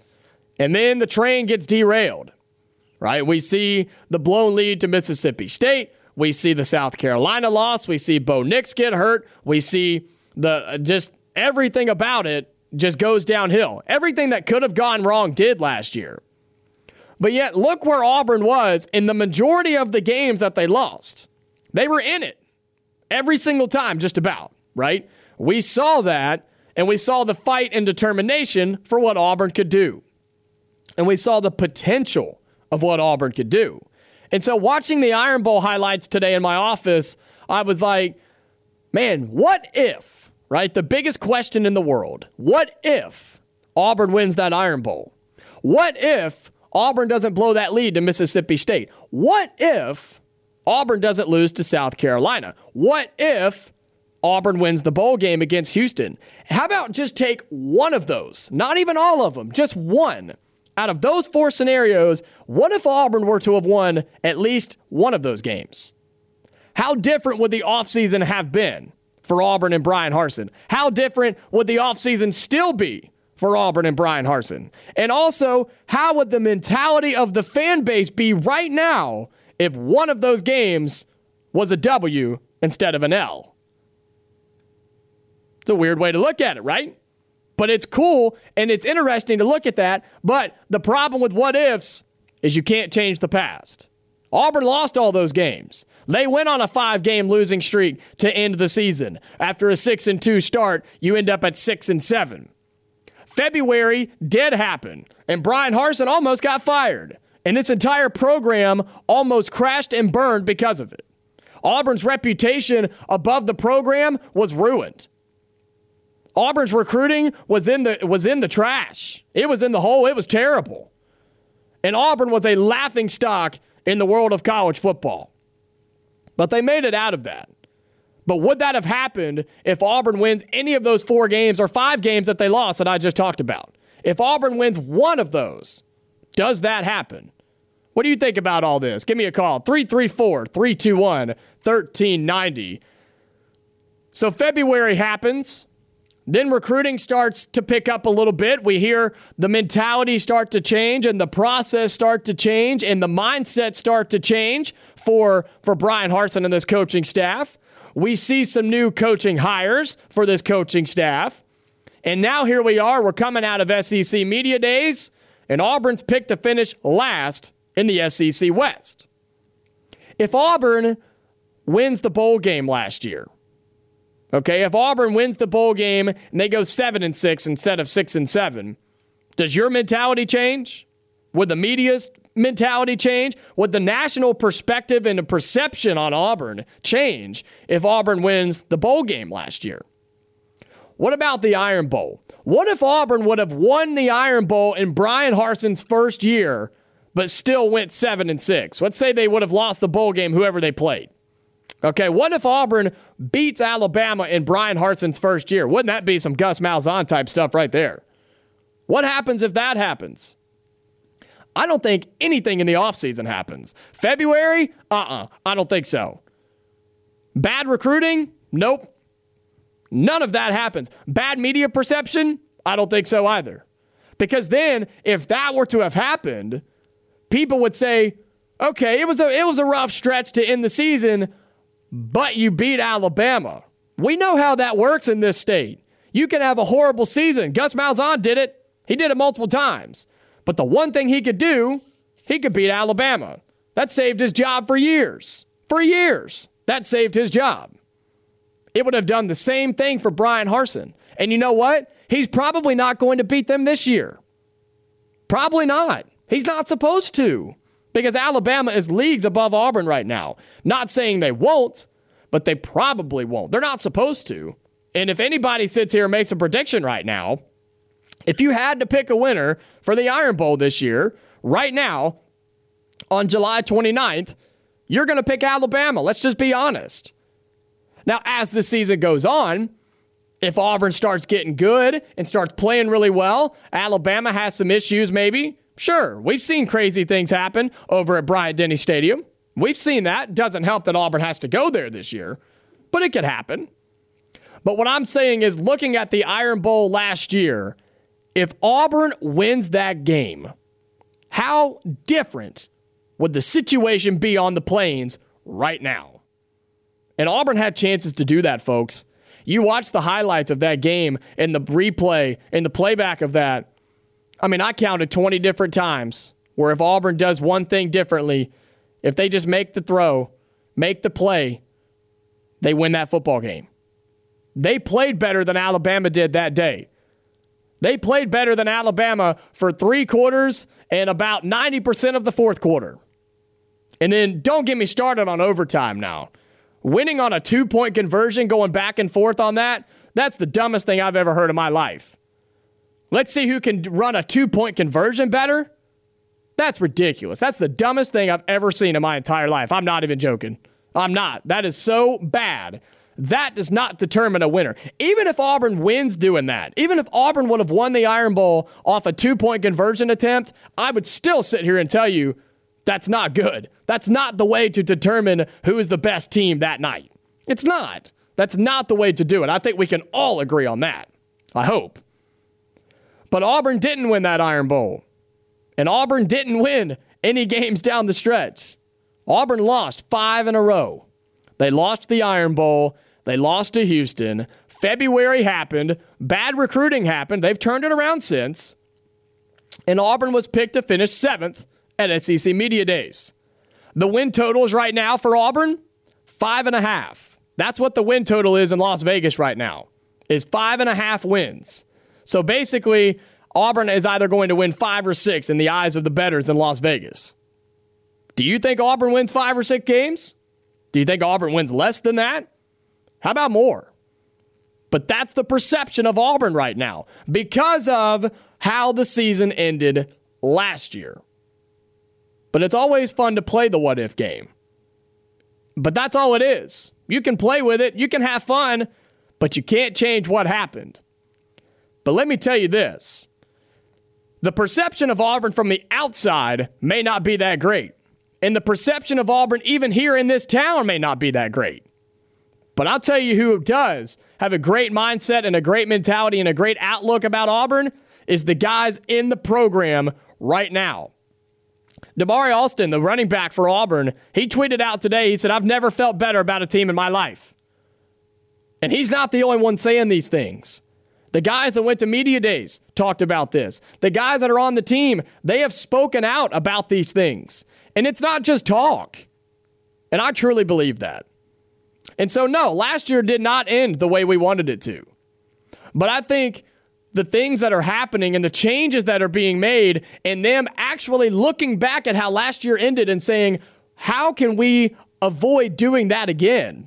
And then the train gets derailed. Right? We see the blown lead to Mississippi State. We see the South Carolina loss. We see Bo Nix get hurt. We see just everything about it just goes downhill. Everything that could have gone wrong did last year. But yet, look where Auburn was in the majority of the games that they lost. They were in it every single time, just about, right? We saw that, and we saw the fight and determination for what Auburn could do. And we saw the potential of what Auburn could do. And so watching the Iron Bowl highlights today in my office, I was like, man, what if, right? The biggest question in the world. What if Auburn wins that Iron Bowl? What if Auburn doesn't blow that lead to Mississippi State? What if Auburn doesn't lose to South Carolina? What if Auburn wins the bowl game against Houston? How about just take one of those? Not even all of them, just one. Out of those 4 scenarios, what if Auburn were to have won at least one of those games? How different would the offseason have been for Auburn and Brian Harsin? How different would the offseason still be for Auburn and Brian Harsin? And also, how would the mentality of the fan base be right now if one of those games was a W instead of an L. It's a weird way to look at it, right? But it's cool and it's interesting to look at that. But the problem with what ifs is you can't change the past. Auburn lost all those games. They went on a 5-game losing streak to end the season. After a 6-2 start, you end up at 6-7. February did happen, and Brian Harsin almost got fired. And this entire program almost crashed and burned because of it. Auburn's reputation above the program was ruined. Auburn's recruiting was in the trash. It was in the hole. It was terrible. And Auburn was a laughing stock in the world of college football. But they made it out of that. But would that have happened if Auburn wins any of those 4 games or 5 games that they lost that I just talked about? If Auburn wins one of those, does that happen? What do you think about all this? Give me a call, 334-321-1390. So February happens. Then recruiting starts to pick up a little bit. We hear the mentality start to change and the process start to change and the mindset start to change for Brian Harsin and this coaching staff. We see some new coaching hires for this coaching staff. And now here we are. We're coming out of SEC Media Days, and Auburn's picked to finish last in the SEC West. If Auburn wins the bowl game last year, okay, if Auburn wins the bowl game and they go 7-6 instead of 6-7, does your mentality change? Would the media's mentality change? Would the national perspective and the perception on Auburn change if Auburn wins the bowl game last year? What about the Iron Bowl? What if Auburn would have won the Iron Bowl in Brian Harsin's first year, but still went 7-6? Let's say they would have lost the bowl game, whoever they played. Okay, what if Auburn beats Alabama in Brian Harsin's first year? Wouldn't that be some Gus Malzahn type stuff right there? What happens if that happens? I don't think anything in the offseason happens. February? I don't think so. Bad recruiting? Nope. None of that happens. Bad media perception? I don't think so either. Because then, if that were to have happened, people would say, okay, it was a rough stretch to end the season, but you beat Alabama. We know how that works in this state. You can have a horrible season. Gus Malzahn did it. He did it multiple times. But the one thing he could do, he could beat Alabama. That saved his job for years. For years. That saved his job. It would have done the same thing for Brian Harsin. And you know what? He's probably not going to beat them this year. Probably not. He's not supposed to. Because Alabama is leagues above Auburn right now. Not saying they won't, but they probably won't. They're not supposed to. And if anybody sits here and makes a prediction right now, if you had to pick a winner for the Iron Bowl this year, right now, on July 29th, you're going to pick Alabama. Let's just be honest. Now, as the season goes on, if Auburn starts getting good and starts playing really well, Alabama has some issues maybe. Sure, we've seen crazy things happen over at Bryant-Denny Stadium. We've seen that. Doesn't help that Auburn has to go there this year, but it could happen. But what I'm saying is, looking at the Iron Bowl last year, if Auburn wins that game, how different would the situation be on the Plains right now? And Auburn had chances to do that, folks. You watch the highlights of that game and the replay and the playback of that. I mean, I counted 20 different times where if Auburn does one thing differently, if they just make the throw, make the play, they win that football game. They played better than Alabama did that day. They played better than Alabama for 3 quarters and about 90% of the fourth quarter. And then don't get me started on overtime now. Winning on a 2-point conversion, going back and forth on that, that's the dumbest thing I've ever heard in my life. Let's see who can run a 2-point conversion better. That's ridiculous. That's the dumbest thing I've ever seen in my entire life. I'm not even joking. I'm not. That is so bad. That does not determine a winner. Even if Auburn wins doing that, even if Auburn would have won the Iron Bowl off a 2-point conversion attempt, I would still sit here and tell you that's not good. That's not the way to determine who is the best team that night. It's not. That's not the way to do it. I think we can all agree on that. I hope. But Auburn didn't win that Iron Bowl. And Auburn didn't win any games down the stretch. Auburn lost 5 in a row. They lost the Iron Bowl. They lost to Houston. February happened. Bad recruiting happened. They've turned it around since. And Auburn was picked to finish 7th at SEC Media Days. The win totals right now for Auburn, 5.5. That's what the win total is in Las Vegas right now, is 5.5 wins. So basically, Auburn is either going to win 5 or 6 in the eyes of the bettors in Las Vegas. Do you think Auburn wins 5 or 6 games? Do you think Auburn wins less than that? How about more? But that's the perception of Auburn right now because of how the season ended last year. But it's always fun to play the what-if game. But that's all it is. You can play with it, you can have fun, but you can't change what happened. But let me tell you this. The perception of Auburn from the outside may not be that great. And the perception of Auburn even here in this town may not be that great. But I'll tell you who does have a great mindset and a great mentality and a great outlook about Auburn is the guys in the program right now. Damari Alston, the running back for Auburn, he tweeted out today, he said, "I've never felt better about a team in my life." And he's not the only one saying these things. The guys that went to media days talked about this. The guys that are on the team, they have spoken out about these things. And it's not just talk. And I truly believe that. And so, no, last year did not end the way we wanted it to. But I think the things that are happening and the changes that are being made and them actually looking back at how last year ended and saying, how can we avoid doing that again?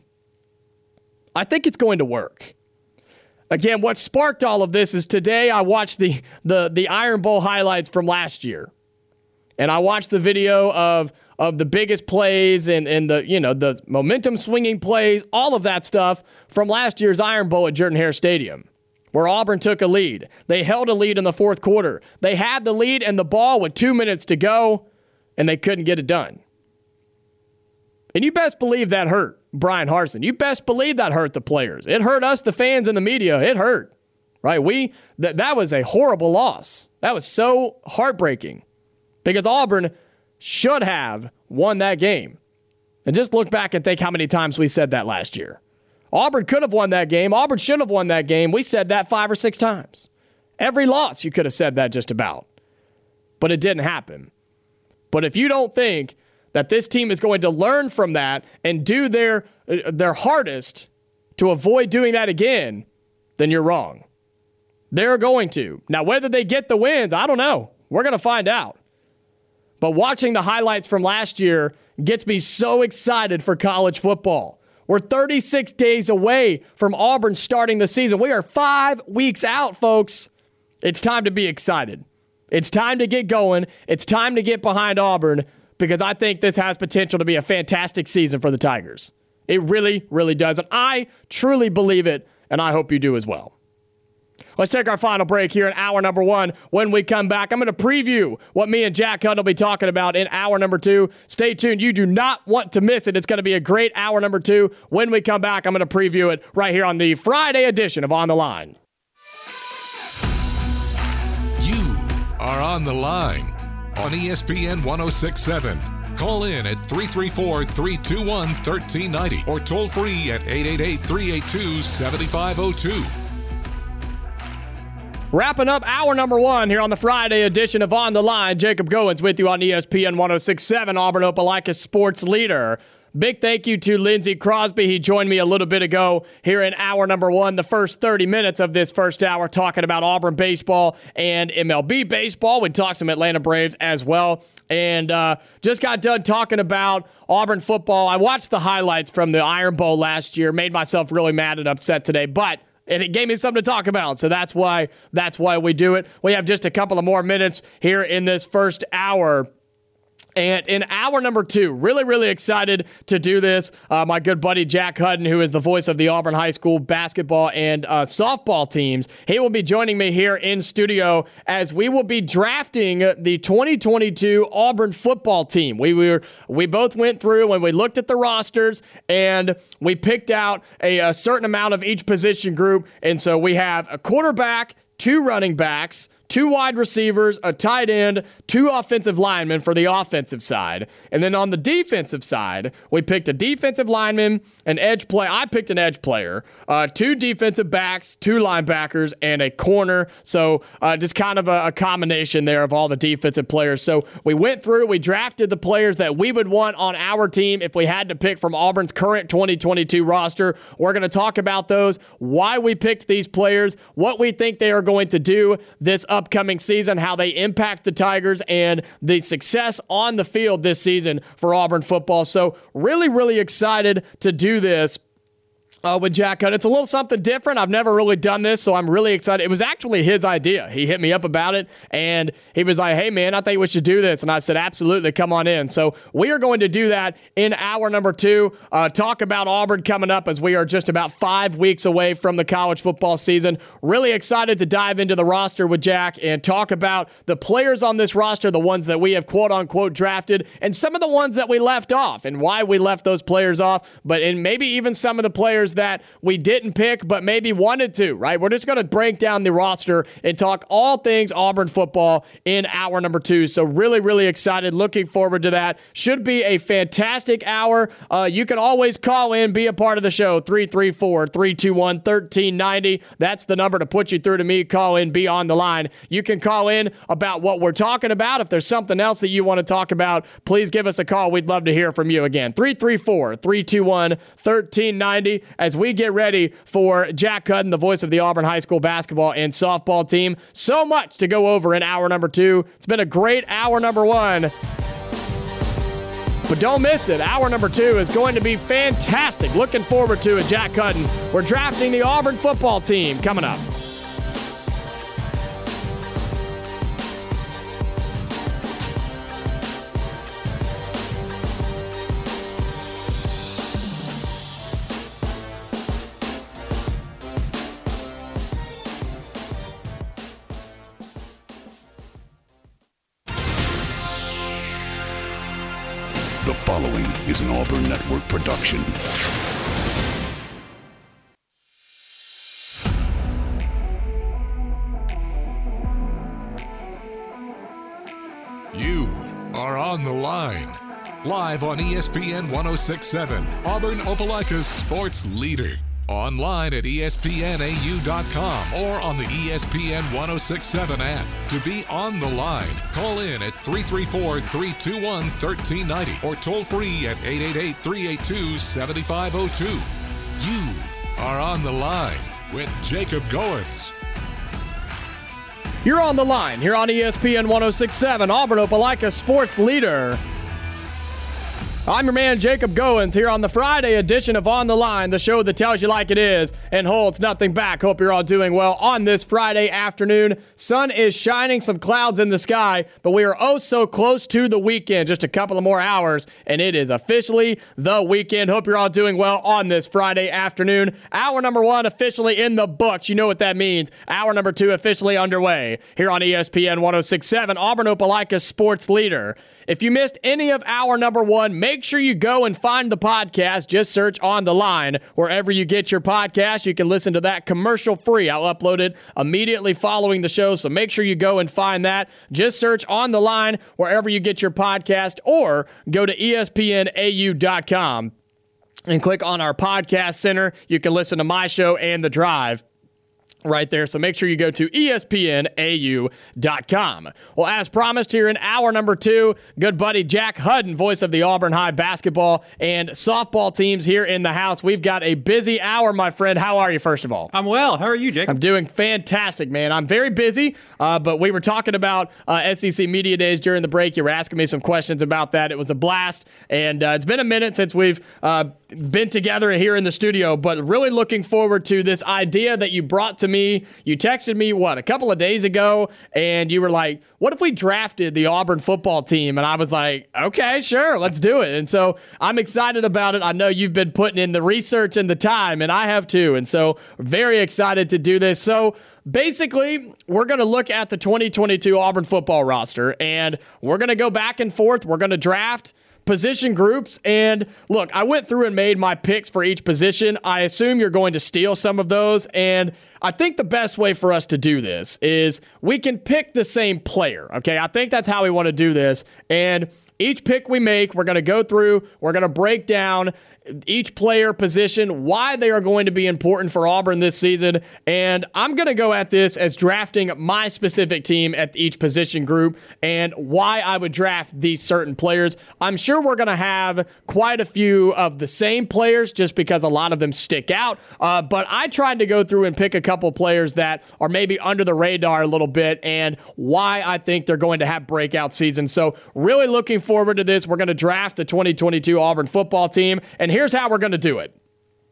I think it's going to work. Again, what sparked all of this is today I watched the Iron Bowl highlights from last year. And I watched the video of the biggest plays and the momentum swinging plays, all of that stuff from last year's Iron Bowl at Jordan-Hare Stadium, where Auburn took a lead. They held a lead in the fourth quarter. They had the lead and the ball with 2 minutes to go, and they couldn't get it done. And you best believe that hurt Brian Harsin. You best believe that hurt the players. It hurt us, the fans and the media. It hurt, right? That was a horrible loss. That was so heartbreaking because Auburn should have won that game. And just look back and think how many times we said that last year. Auburn could have won that game. Auburn should have won that game. We said that 5 or 6 times. Every loss, you could have said that just about. But it didn't happen. But if you don't think that this team is going to learn from that and do their hardest to avoid doing that again, then you're wrong. They're going to. Now, whether they get the wins, I don't know. We're going to find out. But watching the highlights from last year gets me so excited for college football. We're 36 days away from Auburn starting the season. We are 5 weeks out, folks. It's time to be excited. It's time to get going. It's time to get behind Auburn because I think this has potential to be a fantastic season for the Tigers. It really, really does. And I truly believe it, and I hope you do as well. Let's take our final break here in hour number 1. When we come back, I'm going to preview what me and Jack Hudd will be talking about in hour number 2. Stay tuned. You do not want to miss it. It's going to be a great hour number 2. When we come back, I'm going to preview it right here on the Friday edition of On the Line. You are on the line on ESPN 106.7. Call in at 334-321-1390 or toll free at 888-382-7502. Wrapping up hour number 1 here on the Friday edition of On the Line. Jacob Goins with you on ESPN 106.7, Auburn-Opelika Sports Leader. Big thank you to Lindsey Crosby. He joined me a little bit ago here in hour number 1, the first 30 minutes of this first hour, talking about Auburn baseball and MLB baseball. We talked some Atlanta Braves as well. And just got done talking about Auburn football. I watched the highlights from the Iron Bowl last year, made myself really mad and upset today, and it gave me something to talk about, so that's why we do it. We have just a couple of more minutes here in this first hour. And in hour number 2, really, really excited to do this. My good buddy Jack Hudden, who is the voice of the Auburn High School basketball and softball teams, he will be joining me here in studio as we will be drafting the 2022 Auburn football team. We both went through and we looked at the rosters and we picked out a certain amount of each position group. And so we have a quarterback, 2 running backs, 2 wide receivers, a tight end, 2 offensive linemen for the offensive side. And then on the defensive side, we picked a defensive lineman, an edge player. I picked an edge player, 2 defensive backs, 2 linebackers, and a corner. So just kind of a combination there of all the defensive players. So we went through, we drafted the players that we would want on our team if we had to pick from Auburn's current 2022 roster. We're going to talk about those, why we picked these players, what we think they are going to do this upcoming season, how they impact the Tigers, and the success on the field this season for Auburn football. So really, really excited to do this with Jack Hudden. It's a little something different. I've never really done this, so I'm really excited. It was actually his idea. He hit me up about it, and he was like, hey, man, I think we should do this. And I said, absolutely, come on in. So we are going to do that in hour number 2. Talk about Auburn coming up as we are just about 5 weeks away from the college football season. Really excited to dive into the roster with Jack and talk about the players on this roster, the ones that we have quote-unquote drafted, and some of the ones that we left off and why we left those players off, and maybe even some of the players that we didn't pick but maybe wanted to, right? We're just going to break down the roster and talk all things Auburn football in hour number 2. So really, really excited. Looking forward to that. Should be a fantastic hour. You can always call in, be a part of the show, 334-321-1390. That's the number to put you through to me. Call in, be on the line. You can call in about what we're talking about. If there's something else that you want to talk about, please give us a call. We'd love to hear from you. Again, 334-321-1390 as we get ready for Jack Hudden, the voice of the Auburn High School basketball and softball team. So much to go over in hour number 2. It's been a great hour number 1. But don't miss it. Hour number 2 is going to be fantastic. Looking forward to it, Jack Hudden. We're drafting the Auburn football team coming up. The following is an Auburn Network production. You are on the line. Live on ESPN 1067, Auburn Opelika's sports leader. Online at ESPNAU.com or on the ESPN 1067 app. To be on the line, call in at 334-321-1390 or toll free at 888-382-7502. You are on the line with Jacob Goins. You're on the line here on ESPN 1067, Auburn Opelika's sports leader. I'm your man, Jacob Goins, here on the Friday edition of On the Line, the show that tells you like it is and holds nothing back. Hope you're all doing well on this Friday afternoon. Sun is shining, some clouds in the sky, but we are oh so close to the weekend. Just a couple of more hours, and it is officially the weekend. Hope you're all doing well on this Friday afternoon. Hour number 1 officially in the books. You know what that means. Hour number 2 officially underway here on ESPN 1067, Auburn Opelika's sports leader. If you missed any of hour number 1, make sure you go and find the podcast. Just search On the Line wherever you get your podcast. You can listen to that commercial free. I'll upload it immediately following the show, so make sure you go and find that. Just search On the Line wherever you get your podcast or go to ESPNAU.com and click on our podcast center. You can listen to my show and The Drive right there, so make sure you go to ESPNAU.com. Well, as promised, here in hour number 2, good buddy Jack Hudden, voice of the Auburn High basketball and softball teams here in the house. We've got a busy hour, my friend. How are you, first of all? I'm well. How are you, Jacob? I'm doing fantastic, man. I'm very busy, but we were talking about SEC Media Days during the break. You were asking me some questions about that. It was a blast, and it's been a minute since we've been together here in the studio, but really looking forward to this idea that you brought to me. You texted me, a couple of days ago, and you were like, what if we drafted the Auburn football team? And I was like, okay, sure, let's do it. And so I'm excited about it. I know you've been putting in the research and the time, and I have too. And so very excited to do this. So basically, we're going to look at the 2022 Auburn football roster, and we're going to go back and forth. We're going to draft position groups, and look, I went through and made my picks for each position. I assume you're going to steal some of those, and I think the best way for us to do this is we can pick the same player, okay? I think that's how we want to do this. And each pick we make, we're going to go through, we're going to break down each player position, why they are going to be important for Auburn this season, and I'm going to go at this as drafting my specific team at each position group and why I would draft these certain players. I'm sure we're going to have quite a few of the same players just because a lot of them stick out, but I tried to go through and pick a couple players that are maybe under the radar a little bit and why I think they're going to have breakout seasons. So really looking forward to this. We're going to draft the 2022 Auburn football team, and here's how we're going to do it.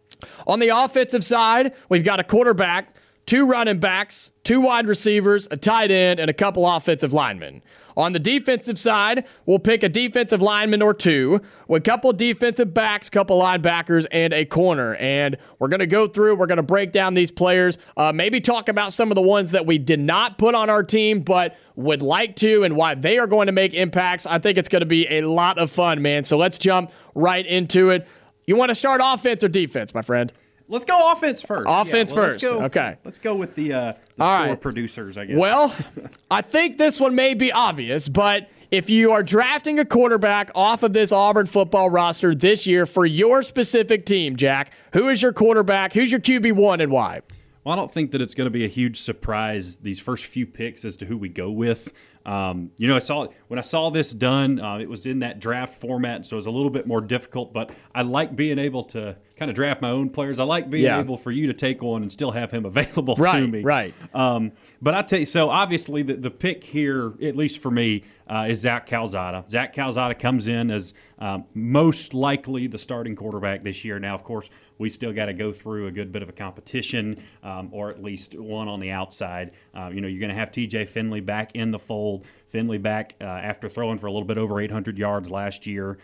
On the offensive side, we've got a quarterback, 2 running backs, 2 wide receivers, a tight end, and a couple offensive linemen. On the defensive side, we'll pick a defensive lineman or 2, with a couple defensive backs, couple linebackers, and a corner. And we're going to go through, we're going to break down these players, maybe talk about some of the ones that we did not put on our team, but would like to, and why they are going to make impacts. I think it's going to be a lot of fun, man. So let's jump right into it. You want to start offense or defense, my friend? Let's go offense first. Offense first. Okay. Let's go with the score producers, I guess. Well, I think this one may be obvious, but if you are drafting a quarterback off of this Auburn football roster this year for your specific team, Jack, who is your quarterback? Who's your QB1 and why? Well, I don't think that it's going to be a huge surprise, these first few picks, as to who we go with. When I saw this done, it was in that draft format, so it was a little bit more difficult, but I like being able to kind of draft my own players. I like being able for you to take one and still have him available to me. Right. But I tell you, so obviously the pick here, at least for me, is Zach Calzada. Zach Calzada comes in as most likely the starting quarterback this year. Now, of course, we still got to go through a good bit of a competition, or at least one on the outside. You're going to have TJ Finley back in the fold. Finley back after throwing for a little bit over 800 yards last year,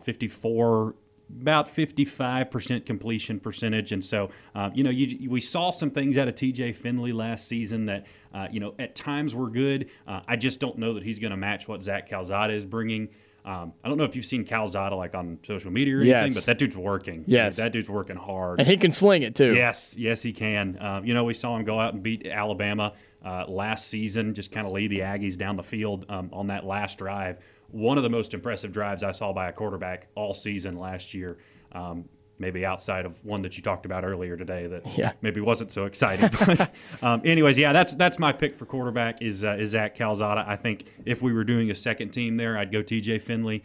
about 55% completion percentage. And so, we saw some things out of TJ Finley last season that, at times were good. I just don't know that he's going to match what Zach Calzada is bringing. I don't know if you've seen Calzada like on social media or anything, but that dude's working. Yes. That dude's working hard. And he can sling it too. Yes, he can. We saw him go out and beat Alabama last season, just kind of lead the Aggies down the field on that last drive. One of the most impressive drives I saw by a quarterback all season last year, maybe outside of one that you talked about earlier today that maybe wasn't so exciting. But anyways, that's my pick for quarterback is Zach Calzada. I think if we were doing a second team there, I'd go TJ Finley.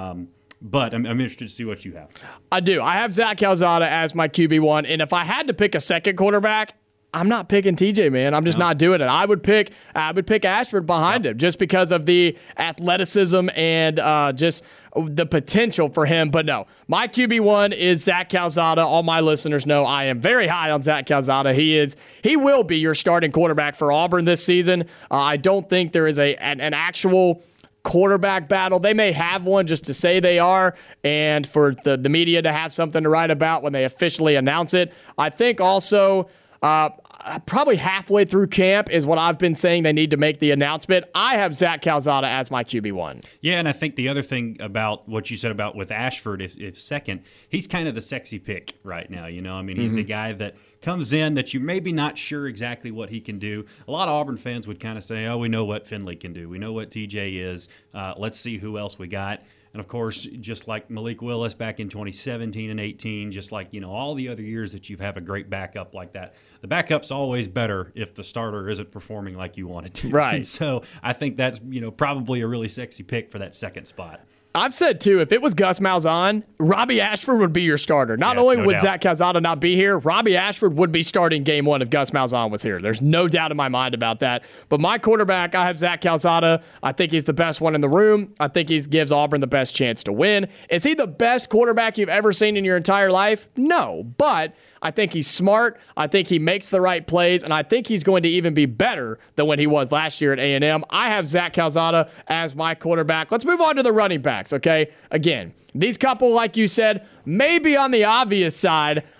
But I'm interested to see what you have. I do. I have Zach Calzada as my QB1, and if I had to pick a second quarterback, I'm not picking TJ, man. I'm just not doing it. I would pick Ashford behind him just because of the athleticism and just the potential for him. But no, my QB1 is Zach Calzada. All my listeners know I am very high on Zach Calzada. He will be your starting quarterback for Auburn this season. I don't think there is an actual quarterback battle. They may have one just to say they are, and for the media to have something to write about when they officially announce it. I think also probably halfway through camp is what I've been saying they need to make the announcement. I have Zach Calzada as my QB1. Yeah, and I think the other thing about what you said about with Ashford, if second, he's kind of the sexy pick right now. He's the guy that comes in that you maybe not sure exactly what he can do. A lot of Auburn fans would kind of say, we know what Finley can do. We know what TJ is. Let's see who else we got. And, of course, just like Malik Willis back in 2017 and 18, just like, all the other years that you've had a great backup like that, the backup's always better if the starter isn't performing like you want it to. Right. And so I think that's, probably a really sexy pick for that second spot. I've said, too, if it was Gus Malzahn, Robbie Ashford would be your starter. Not only would Zach Calzada not be here, Robbie Ashford would be starting game one if Gus Malzahn was here. There's no doubt in my mind about that. But my quarterback, I have Zach Calzada. I think he's the best one in the room. I think he gives Auburn the best chance to win. Is he the best quarterback you've ever seen in your entire life? No, but I think he's smart. I think he makes the right plays, and I think he's going to even be better than when he was last year at A&M. I have Zach Calzada as my quarterback. Let's move on to the running backs, okay? Again, these couple, like you said, maybe on the obvious side.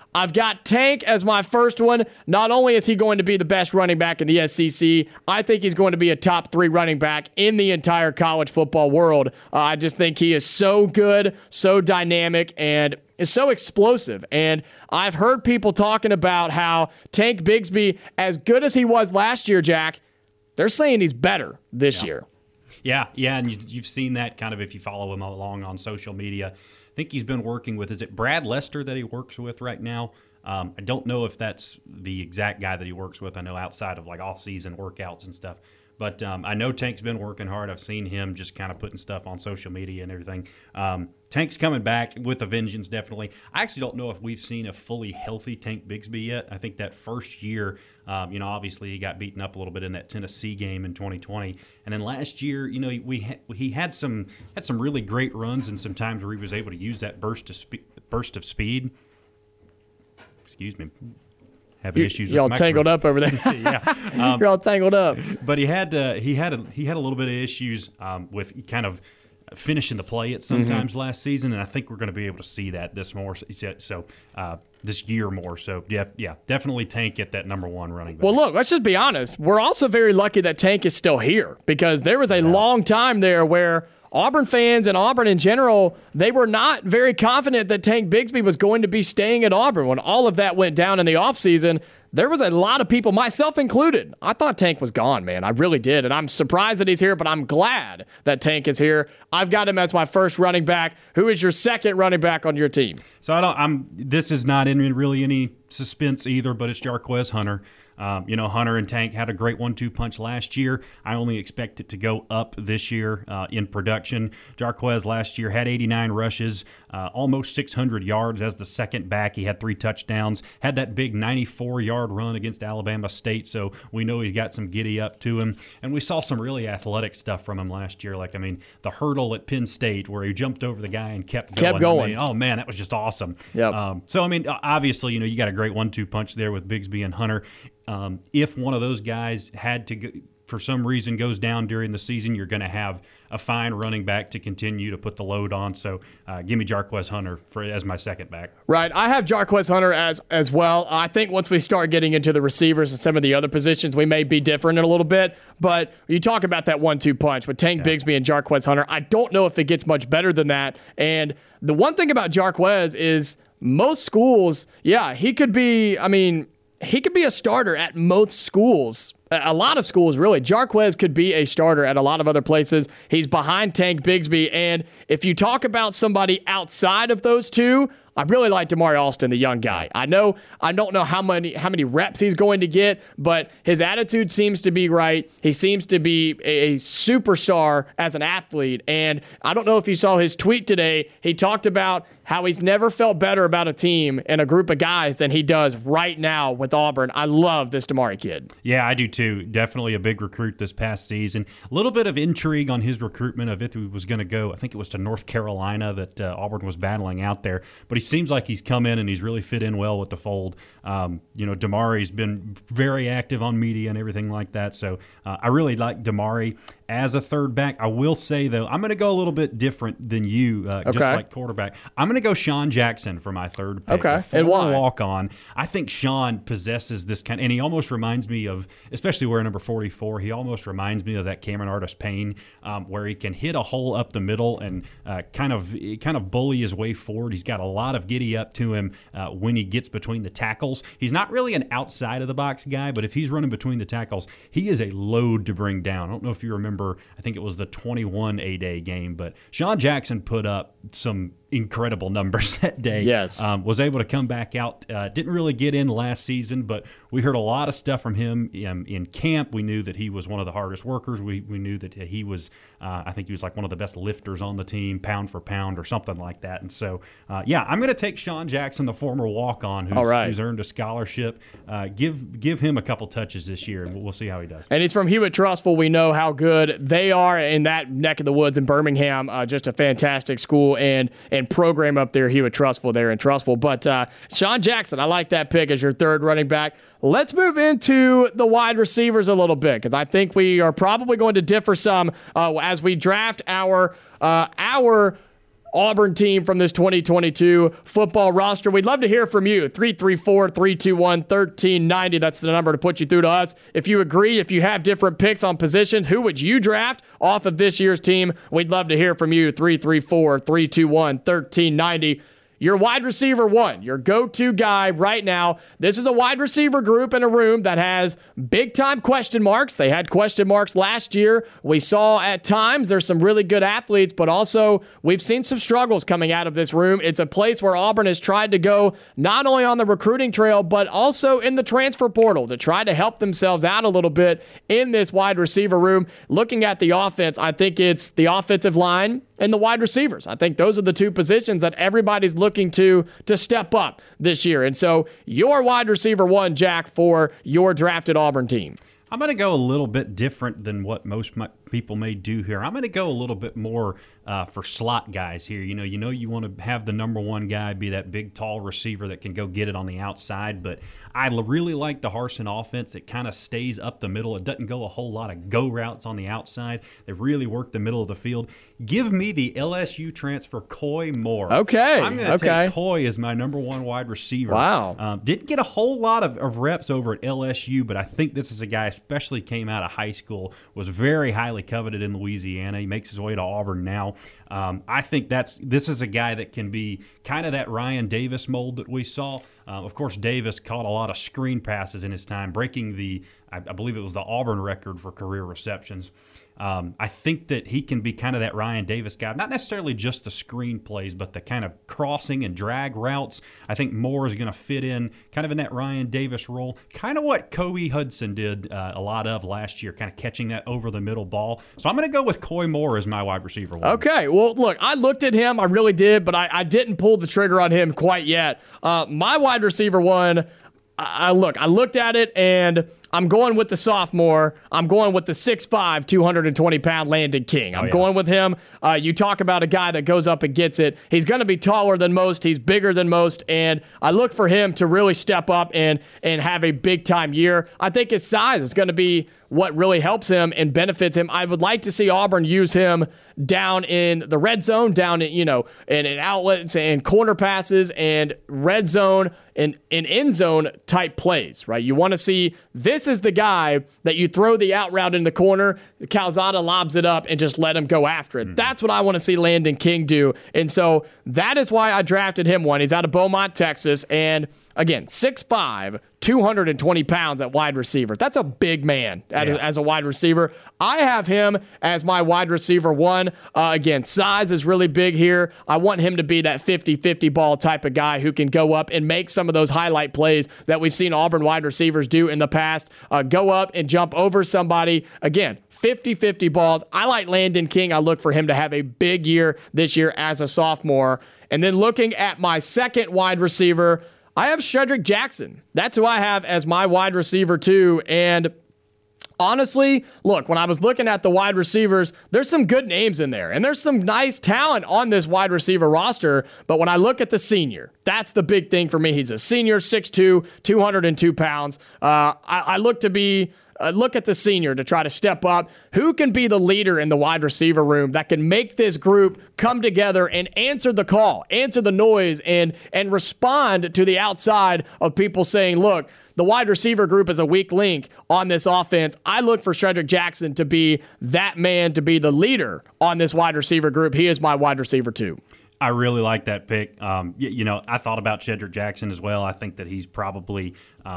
I've got Tank as my first one. Not only is he going to be the best running back in the SEC, I think he's going to be a top 3 running back in the entire college football world. I just think he is so good, so dynamic, and is so explosive. And I've heard people talking about how Tank Bigsby, as good as he was last year, Jack, they're saying he's better this year. Yeah, and you've seen that kind of if you follow him along on social media. I think he's been working with, is it Brad Lester that he works with right now? I don't know if that's the exact guy that he works with. I know outside of like off-season workouts and stuff. But I know Tank's been working hard. I've seen him just kind of putting stuff on social media and everything. Tank's coming back with a vengeance, definitely. I actually don't know if we've seen a fully healthy Tank Bigsby yet. I think that first year, obviously he got beaten up a little bit in that Tennessee game in 2020. And then last year, he had some really great runs and some times where he was able to use that burst of speed. Excuse me. Having issues with y'all tangled up over there. Yeah, you're all tangled up. But he had a little bit of issues with kind of finishing the play at sometimes last season, and I think we're going to be able to see that this year more. So yeah, definitely Tank at that number 1 running back. Well, look, let's just be honest. We're also very lucky that Tank is still here because there was a long time there where Auburn fans and Auburn in general, they were not very confident that Tank Bigsby was going to be staying at Auburn. When all of that went down in the offseason, there was a lot of people, myself included. I thought Tank was gone, man. I really did. And I'm surprised that he's here, but I'm glad that Tank is here. I've got him as my first running back. Who is your second running back on your team? So this is not in really any suspense either, but it's Jarquez Hunter. Hunter and Tank had a great 1-2 punch last year. I only expect it to go up this year in production. Jarquez last year had 89 rushes, almost 600 yards as the second back. He had 3 touchdowns, had that big 94-yard run against Alabama State, so we know he's got some giddy up to him. And we saw some really athletic stuff from him last year, the hurdle at Penn State where he jumped over the guy and kept going. Oh, man, that was just awesome. Yep. Obviously, you got a great 1-2 punch there with Bigsby and Hunter. If one of those guys had to go, for some reason goes down during the season, you're going to have a fine running back to continue to put the load on. So give me Jarquez Hunter as my second back. Right. I have Jarquez Hunter as well. I think once we start getting into the receivers and some of the other positions, we may be different in a little bit. But you talk about that 1-2 punch with Tank Bigsby and Jarquez Hunter. I don't know if it gets much better than that. And the one thing about Jarquez is most schools, he could be a starter at most schools. A lot of schools, really. Jarquez could be a starter at a lot of other places. He's behind Tank Bigsby. And if you talk about somebody outside of those two, I really like Damari Alston, the young guy. I don't know how many reps he's going to get, but his attitude seems to be right. He seems to be a superstar as an athlete. And I don't know if you saw his tweet today. He talked about how he's never felt better about a team and a group of guys than he does right now with Auburn. I love this Damari kid. Yeah, I do too. Definitely a big recruit this past season. A little bit of intrigue on his recruitment of if he was going to go. I think it was to North Carolina that Auburn was battling out there. But he seems like he's come in and he's really fit in well with the fold. Damari's been very active on media and everything like that. So I really like Damari as a third back. I will say, though, I'm going to go a little bit different than you, just like quarterback. I'm going to go Sean Jackson for my third pick. Okay, and why? Walk-on. I think Sean possesses this kind, and he almost reminds me of, especially wearing number 44, he almost reminds me of that Cameron Artis-Payne, where he can hit a hole up the middle and kind of bully his way forward. He's got a lot of giddy up to him when he gets between the tackles. He's not really an outside of the box guy, but if he's running between the tackles, he is a load to bring down. I don't know if you remember, I think it was the 21 A-Day game, but Sean Jackson put up some incredible numbers that day. Yes. Was able to come back out. Didn't really get in last season, but we heard a lot of stuff from him in camp. We knew that he was one of the hardest workers. We knew that he was, I think he was like one of the best lifters on the team, pound for pound or something like that. And so, I'm going to take Sean Jackson, the former walk-on who's earned a scholarship. Give him a couple touches this year, and we'll see how he does. And he's from Hewitt-Trussville. We know how good they are in that neck of the woods in Birmingham. Just a fantastic school and program up there, Hewitt-Trussville there in Trussville. But Sean Jackson, I like that pick as your third running back. Let's move into the wide receivers a little bit because I think we are probably going to differ some as we draft our Auburn team from this 2022 football roster. We'd love to hear from you. 334-321-1390. That's the number to put you through to us. If you agree, if you have different picks on positions, who would you draft off of this year's team? We'd love to hear from you. 334-321-1390. Your wide receiver one, your go-to guy right now. This is a wide receiver group in a room that has big-time question marks. They had question marks last year. We saw at times there's some really good athletes, but also we've seen some struggles coming out of this room. It's a place where Auburn has tried to go not only on the recruiting trail, but also in the transfer portal to try to help themselves out a little bit in this wide receiver room. Looking at the offense, I think it's the offensive line and the wide receivers. I think those are the two positions that everybody's looking to step up this year. And so your wide receiver one, Jack, for your drafted Auburn team. I'm going to go a little bit different than what most people may do here. I'm going to go a little bit more for slot guys here. You want to have the number one guy be that big, tall receiver that can go get it on the outside. But I really like the Harsin offense. It kind of stays up the middle. It doesn't go a whole lot of go routes on the outside. They really work the middle of the field. Give me the LSU transfer, Coy Moore. Okay. I'm going to take Coy as my number one wide receiver. Wow. Didn't get a whole lot of reps over at LSU, but I think this is a guy, especially came out of high school, was very highly coveted in Louisiana. He makes his way to Auburn now. I think this is a guy that can be kind of that Ryan Davis mold that we saw. Of course, Davis caught a lot of screen passes in his time, breaking I believe it was the Auburn record for career receptions. I think that he can be kind of that Ryan Davis guy, not necessarily just the screen plays, but the kind of crossing and drag routes. I think Moore is going to fit in kind of in that Ryan Davis role, kind of what Kobe Hudson did a lot of last year, kind of catching that over the middle ball. So I'm going to go with Coy Moore as my wide receiver one. Okay, well, look, I looked at him, I really did, but I didn't pull the trigger on him quite yet. My wide receiver one, I looked at it, and I'm going with the sophomore. I'm going with the 6'5", 220-pound Landon King. I'm going with him. You talk about a guy that goes up and gets it. He's going to be taller than most. He's bigger than most, and I look for him to really step up and have a big-time year. I think his size is going to be what really helps him and benefits him. I would like to see Auburn use him down in the red zone, down in in outlets and corner passes and red zone and end zone type plays, right? You want to see this is the guy that you throw the out route in the corner, Calzada lobs it up and just let him go after it. That's what I want to see Landon King do. And so that is why I drafted him one. He's out of Beaumont, Texas, and again, 6'5", 220 pounds at wide receiver. That's a big man as a wide receiver. I have him as my wide receiver one. Again, size is really big here. I want him to be that 50-50 ball type of guy who can go up and make some of those highlight plays that we've seen Auburn wide receivers do in the past. Go up and jump over somebody. Again, 50-50 balls. I like Landon King. I look for him to have a big year this year as a sophomore. And then looking at my second wide receiver, I have Shedrick Jackson. That's who I have as my wide receiver too. And honestly, look, when I was looking at the wide receivers, there's some good names in there, and there's some nice talent on this wide receiver roster. But when I look at the senior, that's the big thing for me. He's a senior, 6'2", 202 pounds. I look at the senior to try to step up. Who can be the leader in the wide receiver room that can make this group come together and answer the call, answer the noise, and respond to the outside of people saying, look, the wide receiver group is a weak link on this offense. I look for Shedrick Jackson to be that man, to be the leader on this wide receiver group. He is my wide receiver too. I really like that pick. I thought about Shedrick Jackson as well. I think that he's probably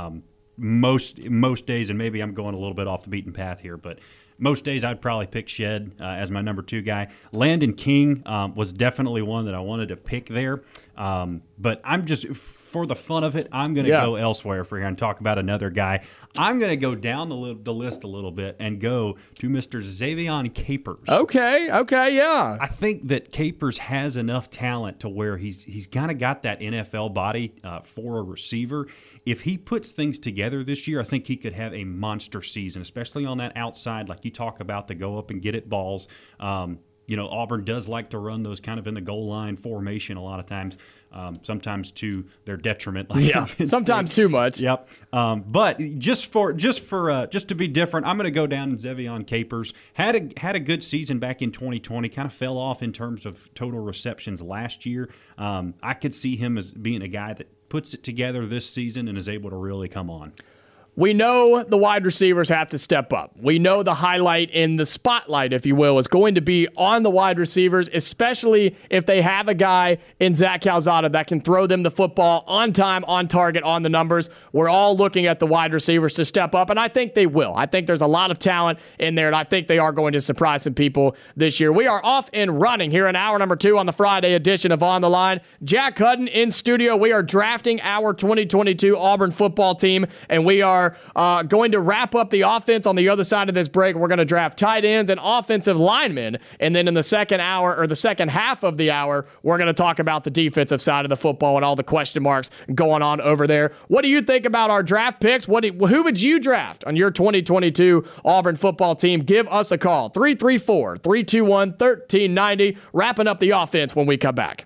most days, and maybe I'm going a little bit off the beaten path here, but most days I'd probably pick Shed as my number two guy. Landon King was definitely one that I wanted to pick there, but I'm just, for the fun of it, I'm going to go elsewhere for here and talk about another guy. I'm going to go down the list a little bit and go to Mr. Xavion Capers. Okay, yeah. I think that Capers has enough talent to where he's kind of got that NFL body for a receiver. If he puts things together this year, I think he could have a monster season, especially on that outside, like you talk about, to go up and get it balls. Auburn does like to run those kind of in the goal line formation a lot of times, sometimes to their detriment. Sometimes too much. Yep. But just to be different, I'm going to go down Zevion Capers. Had a good season back in 2020. Kind of fell off in terms of total receptions last year. I could see him as being a guy that puts it together this season and is able to really come on. We know the wide receivers have to step up. We know the highlight in the spotlight, if you will, is going to be on the wide receivers, especially if they have a guy in Zach Calzada that can throw them the football on time, on target, on the numbers. We're all looking at the wide receivers to step up, and I think they will. I think there's a lot of talent in there, and I think they are going to surprise some people this year. We are off and running here in hour number 2 on the Friday edition of On the Line. Jack Hutton in studio. We are drafting our 2022 Auburn football team, and we are going to wrap up the offense on the other side of this break. We're going to draft tight ends and offensive linemen. And then in the second hour, or the second half of the hour, we're going to talk about the defensive side of the football and all the question marks going on over there. What do you think about our draft picks? Who would you draft on your 2022 Auburn football team? Give us a call. 334-321-1390. Wrapping up the offense when we come back.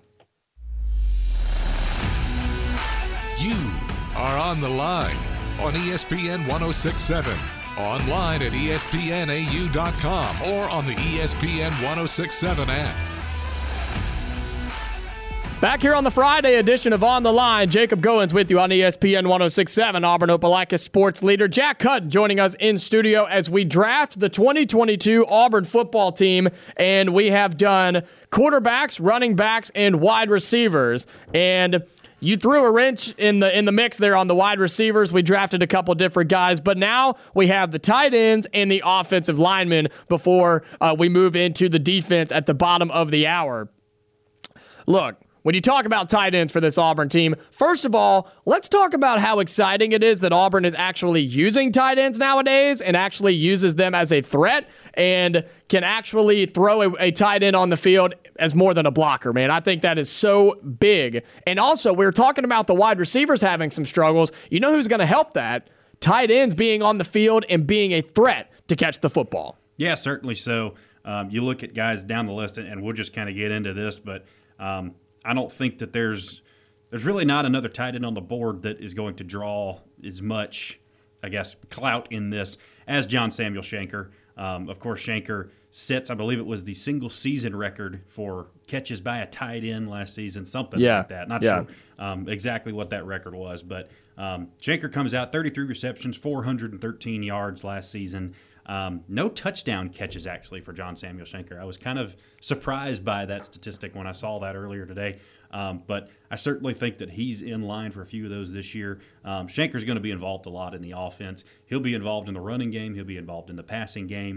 You are on the line on ESPN 1067, online at espnau.com, or on the ESPN 1067 app. Back here on the Friday edition of On the Line, Jacob Goins with you on ESPN 1067, Auburn Opelika sports leader. Jack Hutton joining us in studio as we draft the 2022 Auburn football team, and we have done quarterbacks, running backs, and wide receivers. And you threw a wrench in the mix there on the wide receivers. We drafted a couple different guys, but now we have the tight ends and the offensive linemen before we move into the defense at the bottom of the hour. Look, when you talk about tight ends for this Auburn team, first of all, let's talk about how exciting it is that Auburn is actually using tight ends nowadays and actually uses them as a threat and can actually throw a tight end on the field as more than a blocker, man. I think that is so big. And also, we were talking about the wide receivers having some struggles. You know who's going to help that? Tight ends being on the field and being a threat to catch the football. Yeah, certainly so. You look at guys down the list, and we'll just kind of get into this, but I don't think that there's really not another tight end on the board that is going to draw as much, I guess, clout in this as John Samuel Shenker. Of course, Shenker sets, I believe it was the single season record for catches by a tight end last season, something like that. Not sure exactly what that record was, but Shenker comes out, 33 receptions, 413 yards last season. No touchdown catches, actually, for John Samuel Shenker. I was kind of surprised by that statistic when I saw that earlier today. But I certainly think that he's in line for a few of those this year. Shenker's going to be involved a lot in the offense. He'll be involved in the running game. He'll be involved in the passing game.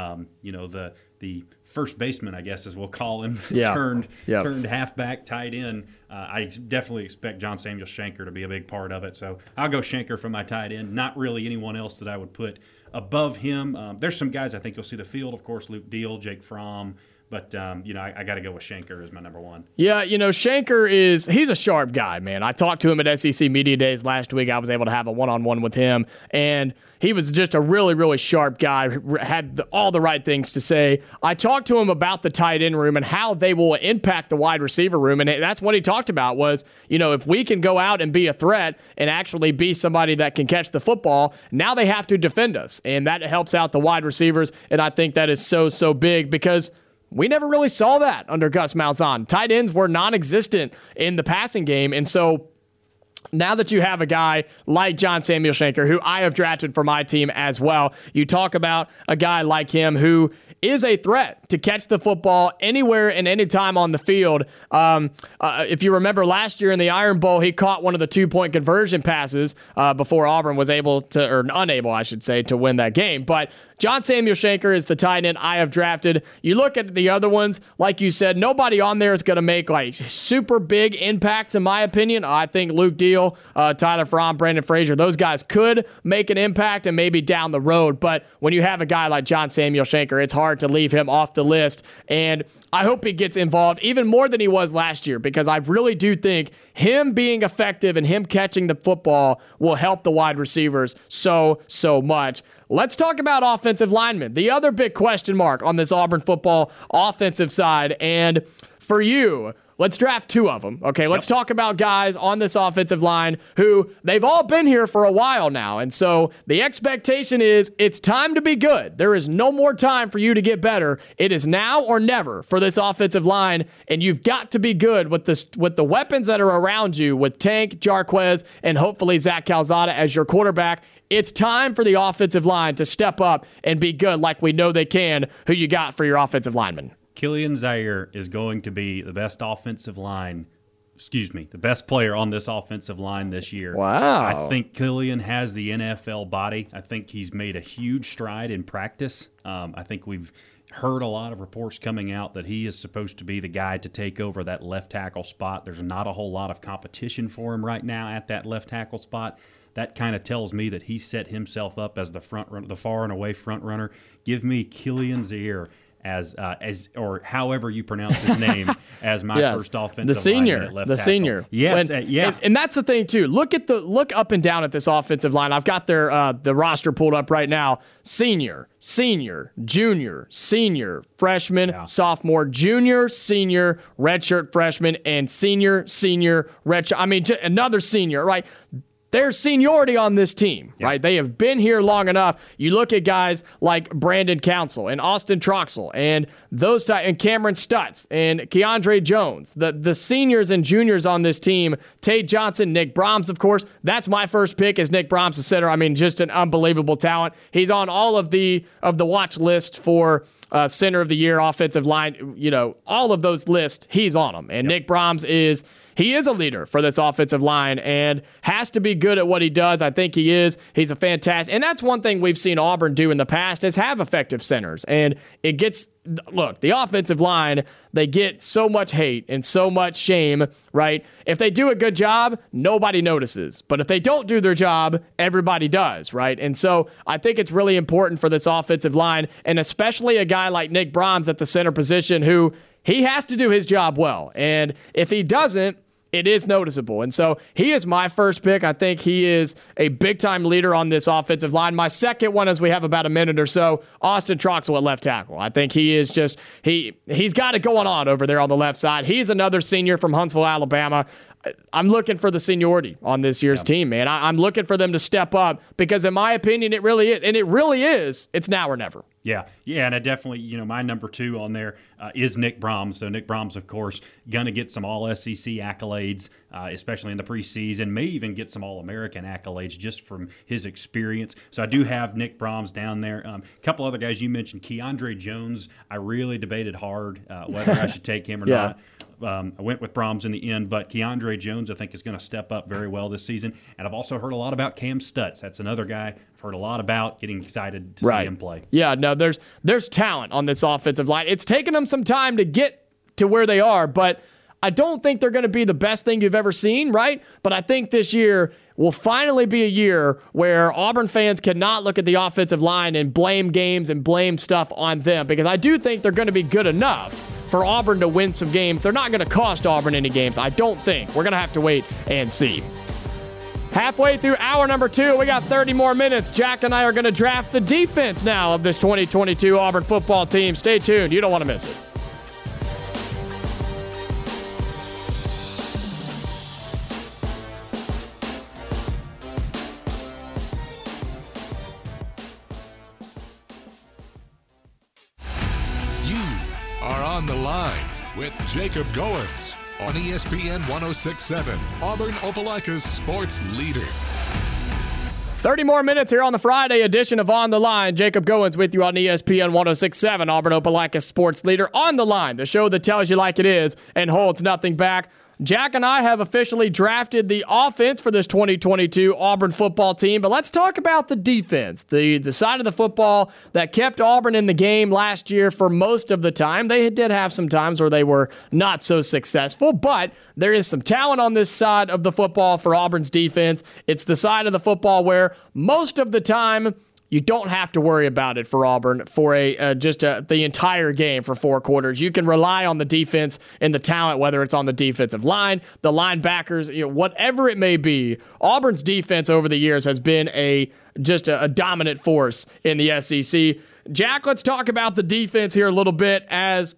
The first baseman, I guess, as we'll call him, turned halfback, tight end. I definitely expect John Samuel Shenker to be a big part of it. So I'll go Shenker for my tight end. Not really anyone else that I would put above him. There's some guys I think you'll see the field. Of course, Luke Deal, Jake Fromm. But, I got to go with Shenker as my number one. Yeah, Shenker he's a sharp guy, man. I talked to him at SEC Media Days last week. I was able to have a one-on-one with him, and he was just a really, really sharp guy, had all the right things to say. I talked to him about the tight end room and how they will impact the wide receiver room, and that's what he talked about was, if we can go out and be a threat and actually be somebody that can catch the football, now they have to defend us, and that helps out the wide receivers, and I think that is so big because we never really saw that under Gus Malzahn. Tight ends were non-existent in the passing game, and so now that you have a guy like John Samuel Shenker, who I have drafted for my team as well, you talk about a guy like him who is a threat to catch the football anywhere and anytime on the field. If you remember last year in the Iron Bowl, he caught one of the 2-point conversion passes before Auburn was unable, I should say, to win that game. But John Samuel Shenker is the tight end I have drafted. You look at the other ones, like you said, nobody on there is going to make super big impacts, in my opinion. I think Luke Deal, Tyler Fromm, Brandon Frazier, those guys could make an impact and maybe down the road. But when you have a guy like John Samuel Shenker, it's hard to leave him off the list. And I hope he gets involved even more than he was last year, because I really do think him being effective and him catching the football will help the wide receivers so much. Let's talk about offensive linemen, the other big question mark on this Auburn football offensive side. And for you, let's draft two of them. Okay, let's talk about guys on this offensive line who they've all been here for a while now. And so the expectation is it's time to be good. There is no more time for you to get better. It is now or never for this offensive line, and you've got to be good with the weapons that are around you, with Tank, Jarquez, and hopefully Zach Calzada as your quarterback. It's time for the offensive line to step up and be good like we know they can. Who you got for your offensive lineman? Killian Zaire is going to be the best the best player on this offensive line this year. Wow. I think Killian has the NFL body. I think he's made a huge stride in practice. I think we've heard a lot of reports coming out that he is supposed to be the guy to take over that left tackle spot. There's not a whole lot of competition for him right now at that left tackle spot. That kind of tells me that he set himself up as the front runner, the far and away front runner. Give me Killian Zaire as or however you pronounce his name as my first offensive lineman at left tackle. Senior. Yes, and that's the thing too. Look up and down at this offensive line. I've got their the roster pulled up right now. Senior, junior, senior, freshman, sophomore, junior, senior, redshirt freshman, and senior, redshirt. I mean, another senior, right? There's seniority on this team, right? They have been here long enough. You look at guys like Brandon Council and Austin Troxell and and Cameron Stutz and Keandre Jones. The seniors and juniors on this team, Tate Johnson, Nick Brahms, of course. That's my first pick is Nick Brahms, the center. I mean, just an unbelievable talent. He's on all of the watch list for center of the year, offensive line, all of those lists, he's on them. And Nick Brahms is a leader for this offensive line and has to be good at what he does. I think he is. He's a fantastic. And that's one thing we've seen Auburn do in the past is have effective centers. And the offensive line, they get so much hate and so much shame, right? If they do a good job, nobody notices. But if they don't do their job, everybody does, right? And so I think it's really important for this offensive line, and especially a guy like Nick Brahms at the center position who he has to do his job well. And if he doesn't, it is noticeable. And so he is my first pick. I think he is a big-time leader on this offensive line. My second one, as we have about a minute or so, Austin Troxell at left tackle. I think he is just he's got it going on over there on the left side. He's another senior from Huntsville, Alabama. I'm looking for the seniority on this year's team, man. I'm looking for them to step up because, in my opinion, it really is. And it really is. It's now or never. Yeah, and I definitely, my number two on there is Nick Brahms. So Nick Brahms, of course, going to get some All-SEC accolades, especially in the preseason, may even get some All-American accolades just from his experience. So I do have Nick Brahms down there. A couple other guys you mentioned, Keandre Jones. I really debated hard whether I should take him or not. I went with Brahms in the end, but Keandre Jones, I think, is going to step up very well this season. And I've also heard a lot about Cam Stutz. That's another guy I've heard a lot about, getting excited to see him play. Yeah, no, there's talent on this offensive line. It's taken them some time to get to where they are, but I don't think they're going to be the best thing you've ever seen, right? But I think this year will finally be a year where Auburn fans cannot look at the offensive line and blame games and blame stuff on them, because I do think they're going to be good enough for Auburn to win some games. They're not going to cost Auburn any games, I don't think. We're going to have to wait and see. Halfway through hour number 2, we got 30 more minutes. Jack and I are going to draft the defense now of this 2022 Auburn football team. Stay tuned. You don't want to miss it. You are on the line with Jacob Goins on ESPN 106.7, Auburn Opelika's sports leader. 30 more minutes here on the Friday edition of On the Line. Jacob Goins with you on ESPN 106.7, Auburn Opelika's sports leader. On the Line, the show that tells you like it is and holds nothing back. Jack and I have officially drafted the offense for this 2022 Auburn football team, but let's talk about the defense, the side of the football that kept Auburn in the game last year for most of the time. They did have some times where they were not so successful, but there is some talent on this side of the football for Auburn's defense. It's the side of the football where most of the time you don't have to worry about it for Auburn for the entire game for 4 quarters. You can rely on the defense and the talent, whether it's on the defensive line, the linebackers, whatever it may be. Auburn's defense over the years has been a dominant force in the SEC. Jack, let's talk about the defense here a little bit. As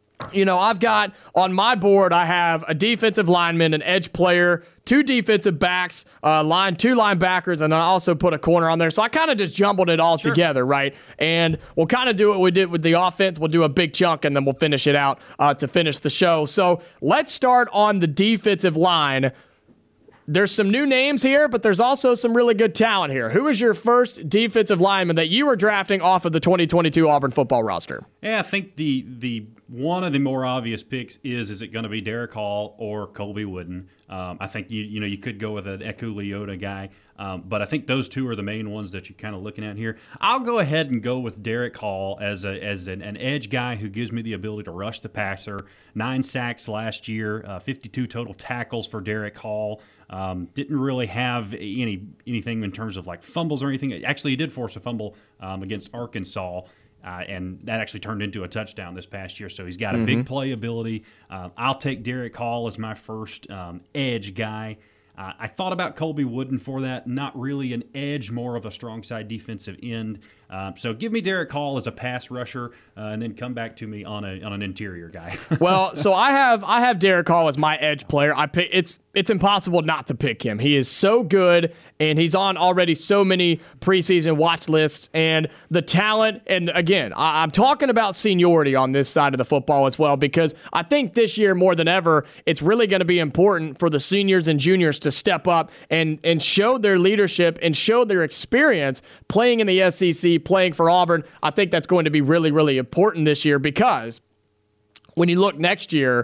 I've got on my board, I have a defensive lineman, an edge player, 2 defensive backs, 2 linebackers, and I also put a corner on there. So I kind of just jumbled it all together, right? And we'll kind of do what we did with the offense. We'll do a big chunk, and then we'll finish it out to finish the show. So let's start on the defensive line. There's some new names here, but there's also some really good talent here. Who is your first defensive lineman that you were drafting off of the 2022 Auburn football roster? Yeah, I think the one of the more obvious picks is it going to be Derek Hall or Colby Wooden? I think you could go with an Eku Leota guy, but I think those 2 are the main ones that you're kind of looking at here. I'll go ahead and go with Derek Hall as an edge guy who gives me the ability to rush the passer. 9 sacks last year, 52 total tackles for Derek Hall. Didn't really have anything in terms of like fumbles or anything. Actually, he did force a fumble against Arkansas. And that actually turned into a touchdown this past year. So he's got a big play ability. I'll take Derek Hall as my first edge guy. I thought about Colby Wooden for that. Not really an edge, more of a strong side defensive end. So give me Derek Hall as a pass rusher, and then come back to me on an interior guy. Well, so I have Derek Hall as my edge player. It's impossible not to pick him. He is so good, and he's on already so many preseason watch lists, and the talent. And again, I'm talking about seniority on this side of the football as well, because I think this year more than ever, it's really going to be important for the seniors and juniors to step up and show their leadership and show their experience playing in the SEC, playing for Auburn. I think that's going to be really, really important this year, because when you look next year's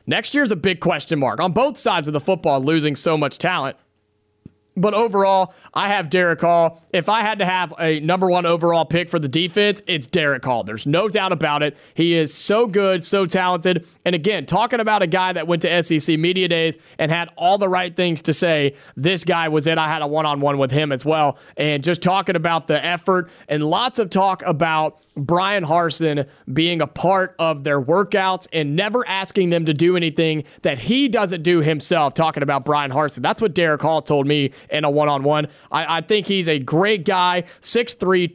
a big question mark on both sides of the football, losing so much talent. But overall, I have Derek Hall. If I had to have a number 1 overall pick for the defense, it's Derek Hall. There's no doubt about it. He is so good, so talented. And again, talking about a guy that went to SEC Media Days and had all the right things to say, this guy was it. I had a one-on-one with him as well. And just talking about the effort and lots of talk about Brian Harsin being a part of their workouts and never asking them to do anything that he doesn't do himself, talking about Brian Harsin. That's what Derek Hall told me in a one-on-one. I think he's a great guy, 6'3",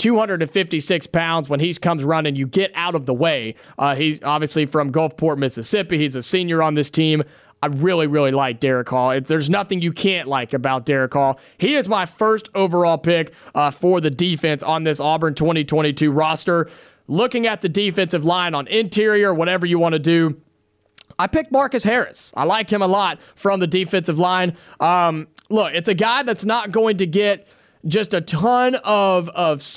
256 pounds. When he comes running, you get out of the way. He's obviously from Gulfport, Mississippi. He's a senior on this team. I really, really like Derek Hall. There's nothing you can't like about Derek Hall. He is my first overall pick for the defense on this Auburn 2022 roster. Looking at the defensive line on interior, whatever you want to do, I picked Marcus Harris. I like him a lot from the defensive line. Look, it's a guy that's not going to get just a ton of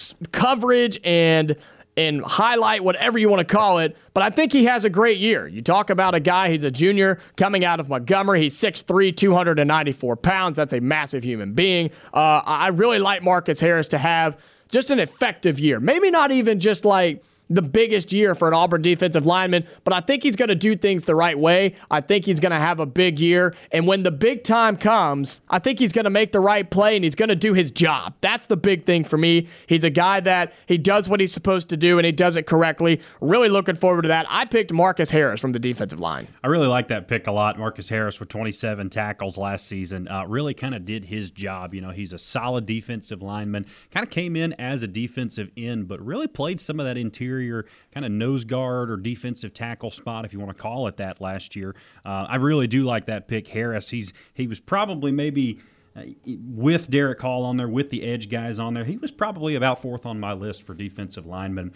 coverage and highlight, whatever you want to call it, but I think he has a great year. You talk about a guy, he's a junior coming out of Montgomery. He's 6'3", 294 pounds. That's a massive human being. I really like Marcus Harris to have just an effective year. Maybe not even just like the biggest year for an Auburn defensive lineman, but I think he's going to do things the right way. I think he's going to have a big year, and when the big time comes, I think he's going to make the right play, and he's going to do his job. That's the big thing for me. He's a guy that he does what he's supposed to do, and he does it correctly. Really looking forward to that. I picked Marcus Harris from the defensive line. I really like that pick a lot. Marcus Harris with 27 tackles last season really kind of did his job. He's a solid defensive lineman, kind of came in as a defensive end, but really played some of that interior kind of nose guard or defensive tackle spot, if you want to call it that, last year. I really do like that pick, Harris. He was probably maybe with Derek Hall on there, with the edge guys on there, he was probably about 4th on my list for defensive linemen.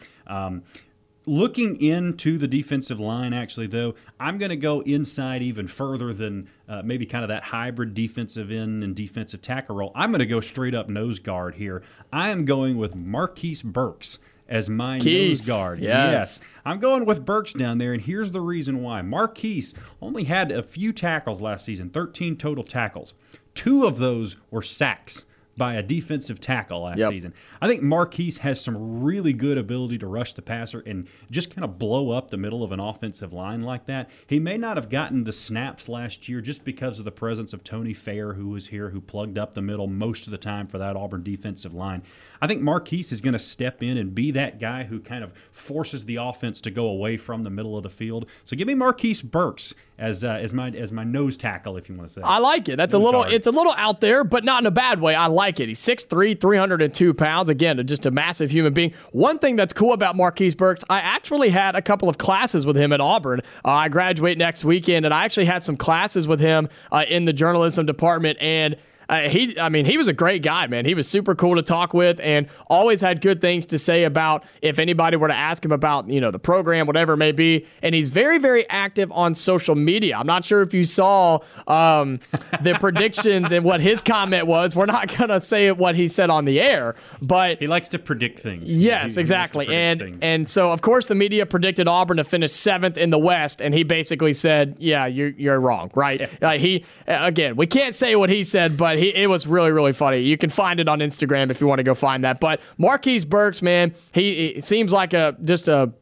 Looking into the defensive line, actually, though, I'm going to go inside even further than maybe kind of that hybrid defensive end and defensive tackle role. I'm going to go straight up nose guard here. I am going with Marquise Burks as my nose guard. Yes. I'm going with Burks down there, and here's the reason why. Marquise only had a few tackles last season, 13 total tackles. 2 of those were sacks by a defensive tackle last Yep. season. I think Marquise has some really good ability to rush the passer and just kind of blow up the middle of an offensive line like that. He may not have gotten the snaps last year just because of the presence of Tony Fair, who was here, who plugged up the middle most of the time for that Auburn defensive line. I think Marquise is going to step in and be that guy who kind of forces the offense to go away from the middle of the field. So give me Marquise Burks as my nose tackle, if you want to say. I like it. It's a little out there, but not in a bad way. I like it. He's 6'3", 302 pounds. Again, just a massive human being. One thing that's cool about Marquise Burks, I actually had a couple of classes with him at Auburn. I graduate next weekend, and I actually had some classes with him in the journalism department, and he was a great guy, man. He was super cool to talk with and always had good things to say about if anybody were to ask him about, the program, whatever it may be. And he's very, very active on social media. I'm not sure if you saw the predictions and what his comment was. We're not going to say what he said on the air, but he likes to predict things. Yes, exactly. And so, of course, the media predicted Auburn to finish 7th in the West, and he basically said, yeah, you're wrong, right? Yeah. We can't say what he said, but it was really, really funny. You can find it on Instagram if you want to go find that. But Marquise Burks, man, he seems like I don't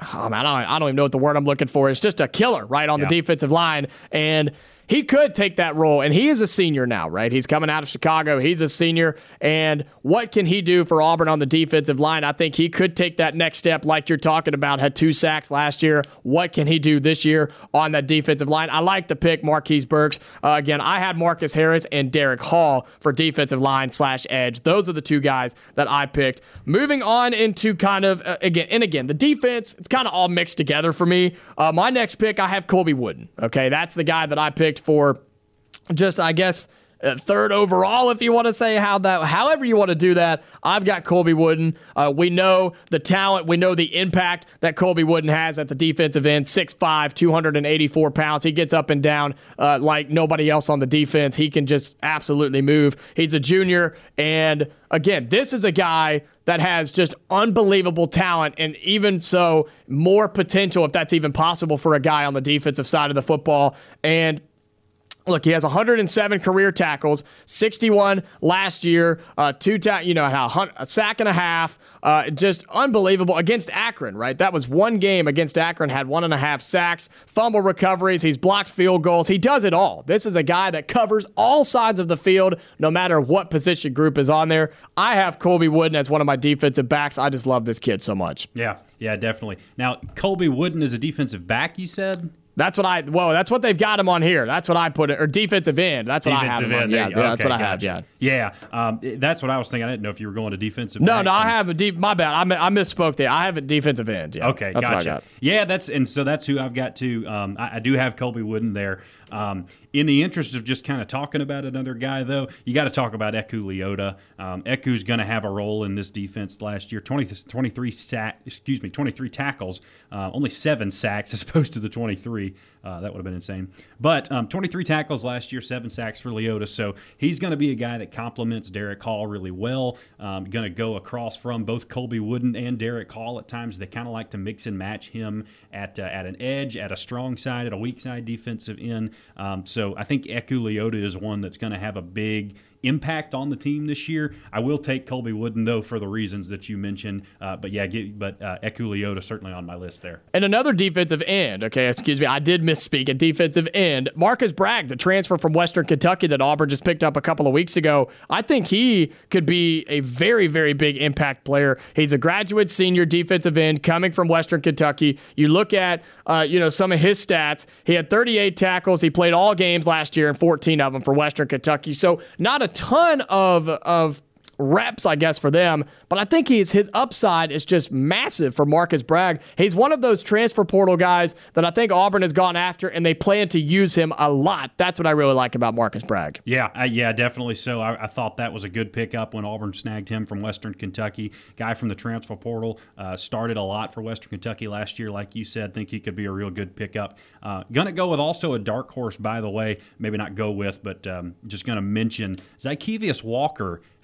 even know what the word I'm looking for is. Just a killer, right, on the defensive line. And he could take that role, and he is a senior now, right? He's coming out of Chicago. He's a senior, and what can he do for Auburn on the defensive line? I think he could take that next step like you're talking about. Had 2 sacks last year. What can he do this year on that defensive line? I like the pick, Marquise Burks. Again, I had Marcus Harris and Derek Hall for defensive line / edge. Those are the 2 guys that I picked. Moving on into kind of, again, the defense, it's kind of all mixed together for me. My next pick, I have Colby Wooden. Okay, that's the guy that I picked for just, I guess, 3rd overall, if you want to say however you want to do that. I've got Colby Wooden. We know the talent. We know the impact that Colby Wooden has at the defensive end. 6'5", 284 pounds. He gets up and down like nobody else on the defense. He can just absolutely move. He's a junior. And again, this is a guy that has just unbelievable talent, and even so, more potential, if that's even possible for a guy on the defensive side of the football. And look, he has 107 career tackles, 61 last year, a sack and a half, just unbelievable against Akron, right? That was one game against Akron, had 1.5 sacks, fumble recoveries, he's blocked field goals. He does it all. This is a guy that covers all sides of the field, no matter what position group is on there. I have Colby Wooden as one of my defensive backs. I just love this kid so much. Yeah, definitely. Now, Colby Wooden is a defensive back, you said? That's what they've got him on here. That's what I put it, or defensive end. That's what I have him on. Yeah, that's what I have. Yeah. Yeah, that's what I was thinking. I didn't know if you were going to defensive. No, I have a deep. My bad. I misspoke there. I have a defensive end. Yeah. Okay, that's gotcha. What I got. Yeah, that's who I've got too. I do have Colby Wooden there. In the interest of just kind of talking about another guy, though, you got to talk about Eku Leota. Eku's going to have a role in this defense last year. 23 tackles, only 7 sacks as opposed to the 23. That would have been insane. But 23 tackles last year, 7 sacks for Leota. So he's going to be a guy that complements Derek Hall really well. Going to go across from both Colby Wooden and Derek Hall at times. They kind of like to mix and match him at an edge, at a strong side, at a weak side defensive end. So I think Eku Leota is one that's going to have a big impact on the team this year. I will take Colby Wooden, though, for the reasons that you mentioned. But Eku Leota certainly on my list there. And another defensive end, I did misspeak. A defensive end, Marcus Bragg, the transfer from Western Kentucky that Auburn just picked up a couple of weeks ago. I think he could be a very, very big impact player. He's a graduate senior defensive end coming from Western Kentucky. You look at some of his stats. He had 38 tackles. He played all games last year and 14 of them for Western Kentucky. So not a ton of reps, I guess, for them, but I think his upside is just massive for Marcus Bragg. He's one of those transfer portal guys that I think Auburn has gone after, and they plan to use him a lot. That's what I really like about Marcus Bragg. Yeah, definitely so. I thought that was a good pickup when Auburn snagged him from Western Kentucky. Guy from the transfer portal, started a lot for Western Kentucky last year, like you said. Think he could be a real good pickup. Gonna go with also a dark horse, by the way. Maybe not go with, but just gonna mention Zykevious Walker has been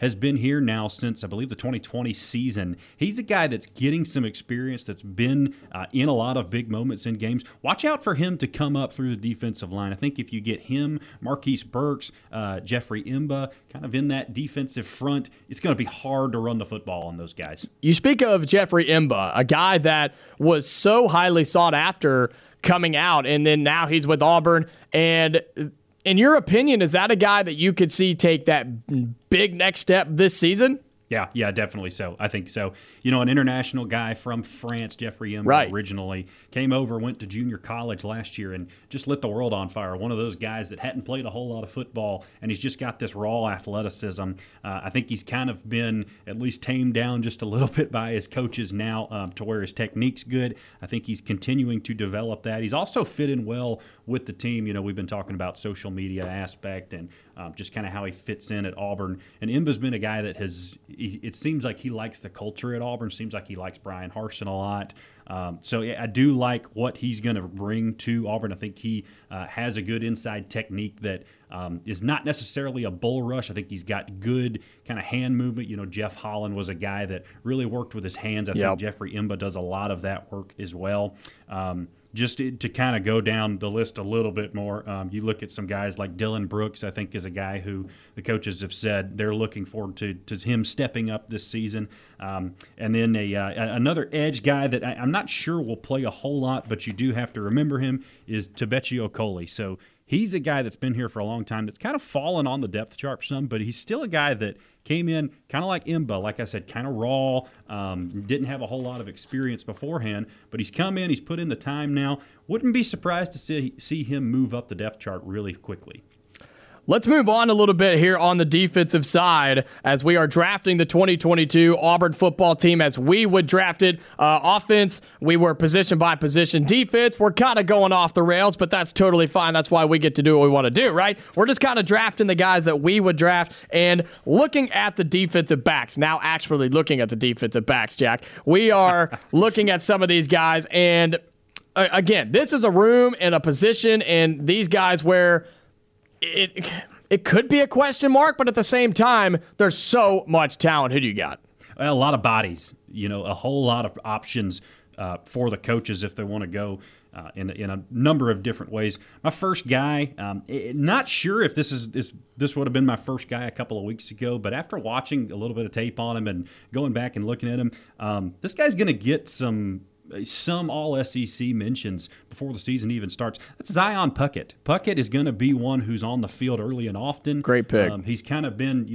here now since, I believe, the 2020 season. He's a guy that's getting some experience, that's been in a lot of big moments in games. Watch out for him to come up through the defensive line. I think if you get him, Marquise Burks, Jeffrey Imba, kind of in that defensive front, it's going to be hard to run the football on those guys. You speak of Jeffrey Imba, a guy that was so highly sought after coming out, and then now he's with Auburn. And in your opinion, is that a guy that you could see take that big next step this season? Yeah, definitely so. I think so. An international guy from France, Jeffrey Imba, originally came over, went to junior college last year, and just lit the world on fire. One of those guys that hadn't played a whole lot of football, and he's just got this raw athleticism. I think he's kind of been at least tamed down just a little bit by his coaches now to where his technique's good. I think he's continuing to develop that. He's also fit in well with the team. We've been talking about social media aspect and just kind of how he fits in at Auburn. And Imba's been a guy that it seems like he likes the culture at Auburn. Seems like he likes Brian Harsin a lot. So I do like what he's going to bring to Auburn. I think he has a good inside technique that is not necessarily a bull rush. I think he's got good kind of hand movement. Jeff Holland was a guy that really worked with his hands. I think Jeffrey Imba does a lot of that work as well. Just to kind of go down the list a little bit more, you look at some guys like Dylan Brooks, I think is a guy who the coaches have said they're looking forward to him stepping up this season. And then another edge guy that I'm not sure will play a whole lot, but you do have to remember him, is Tebechi Okoli. So he's a guy that's been here for a long time that's kind of fallen on the depth chart some, but he's still a guy that came in kind of like Imba, like I said, kind of raw, didn't have a whole lot of experience beforehand, but he's come in, he's put in the time now. Wouldn't be surprised to see him move up the depth chart really quickly. Let's move on a little bit here on the defensive side as we are drafting the 2022 Auburn football team as we would draft it. Offense, we were position by position. Defense, we're kind of going off the rails, but that's totally fine. That's why we get to do what we want to do, right? We're just kind of drafting the guys that we would draft and looking at the defensive backs. Now actually looking at the defensive backs, Jack. We are looking at some of these guys, and again, this is a room and a position, and these guys where it could be a question mark, but at the same time, there's so much talent. Who do you got? A lot of bodies, a whole lot of options for the coaches if they want to go in a number of different ways. My first guy, not sure if this would have been my first guy a couple of weeks ago, but after watching a little bit of tape on him and going back and looking at him, this guy's going to get some all-SEC mentions before the season even starts. That's Zion Puckett. Puckett is going to be one who's on the field early and often. Great pick. He's kind of been,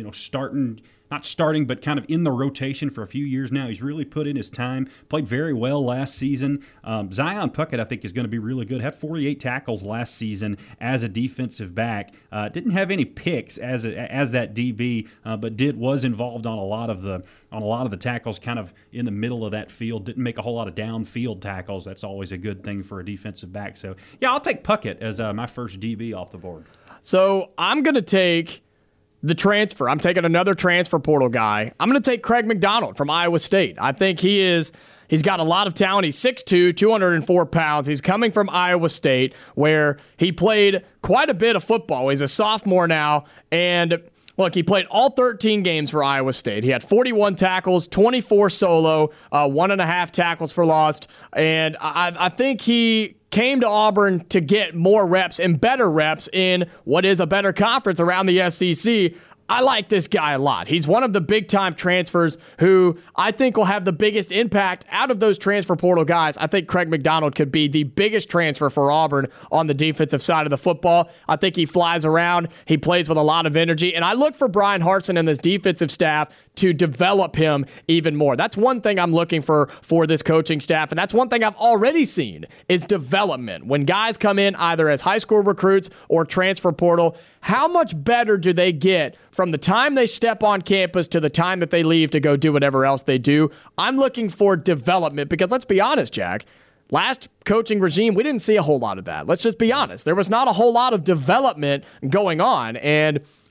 not starting, but kind of in the rotation for a few years now. He's really put in his time, played very well last season. Zion Puckett, I think, is going to be really good. Had 48 tackles last season as a defensive back. Didn't have any picks as that DB, but was involved on a lot of the tackles, kind of in the middle of that field. Didn't make a whole lot of downfield tackles. That's always a good thing for a defensive back. So yeah, I'll take Puckett as my first DB off the board. So I'm going to take the transfer. I'm taking another transfer portal guy. I'm going to take Craig McDonald from Iowa State. I think he's got a lot of talent. He's 6'2", 204 pounds. He's coming from Iowa State, where he played quite a bit of football. He's a sophomore now, and look, he played all 13 games for Iowa State. He had 41 tackles, 24 solo, 1.5 tackles for loss, and I think he came to Auburn to get more reps and better reps in what is a better conference around the SEC. I like this guy a lot. He's one of the big-time transfers who I think will have the biggest impact out of those transfer portal guys. I think Craig McDonald could be the biggest transfer for Auburn on the defensive side of the football. I think he flies around. He plays with a lot of energy. And I look for Brian Harsin and this defensive staff to develop him even more. That's one thing I'm looking for this coaching staff, and that's one thing I've already seen is development. When guys come in either as high school recruits or transfer portal, how much better do they get from the time they step on campus to the time that they leave to go do whatever else they do? I'm looking for development because let's be honest, Jack, last coaching regime, we didn't see a whole lot of that. Let's just be honest. There was not a whole lot of development going on, and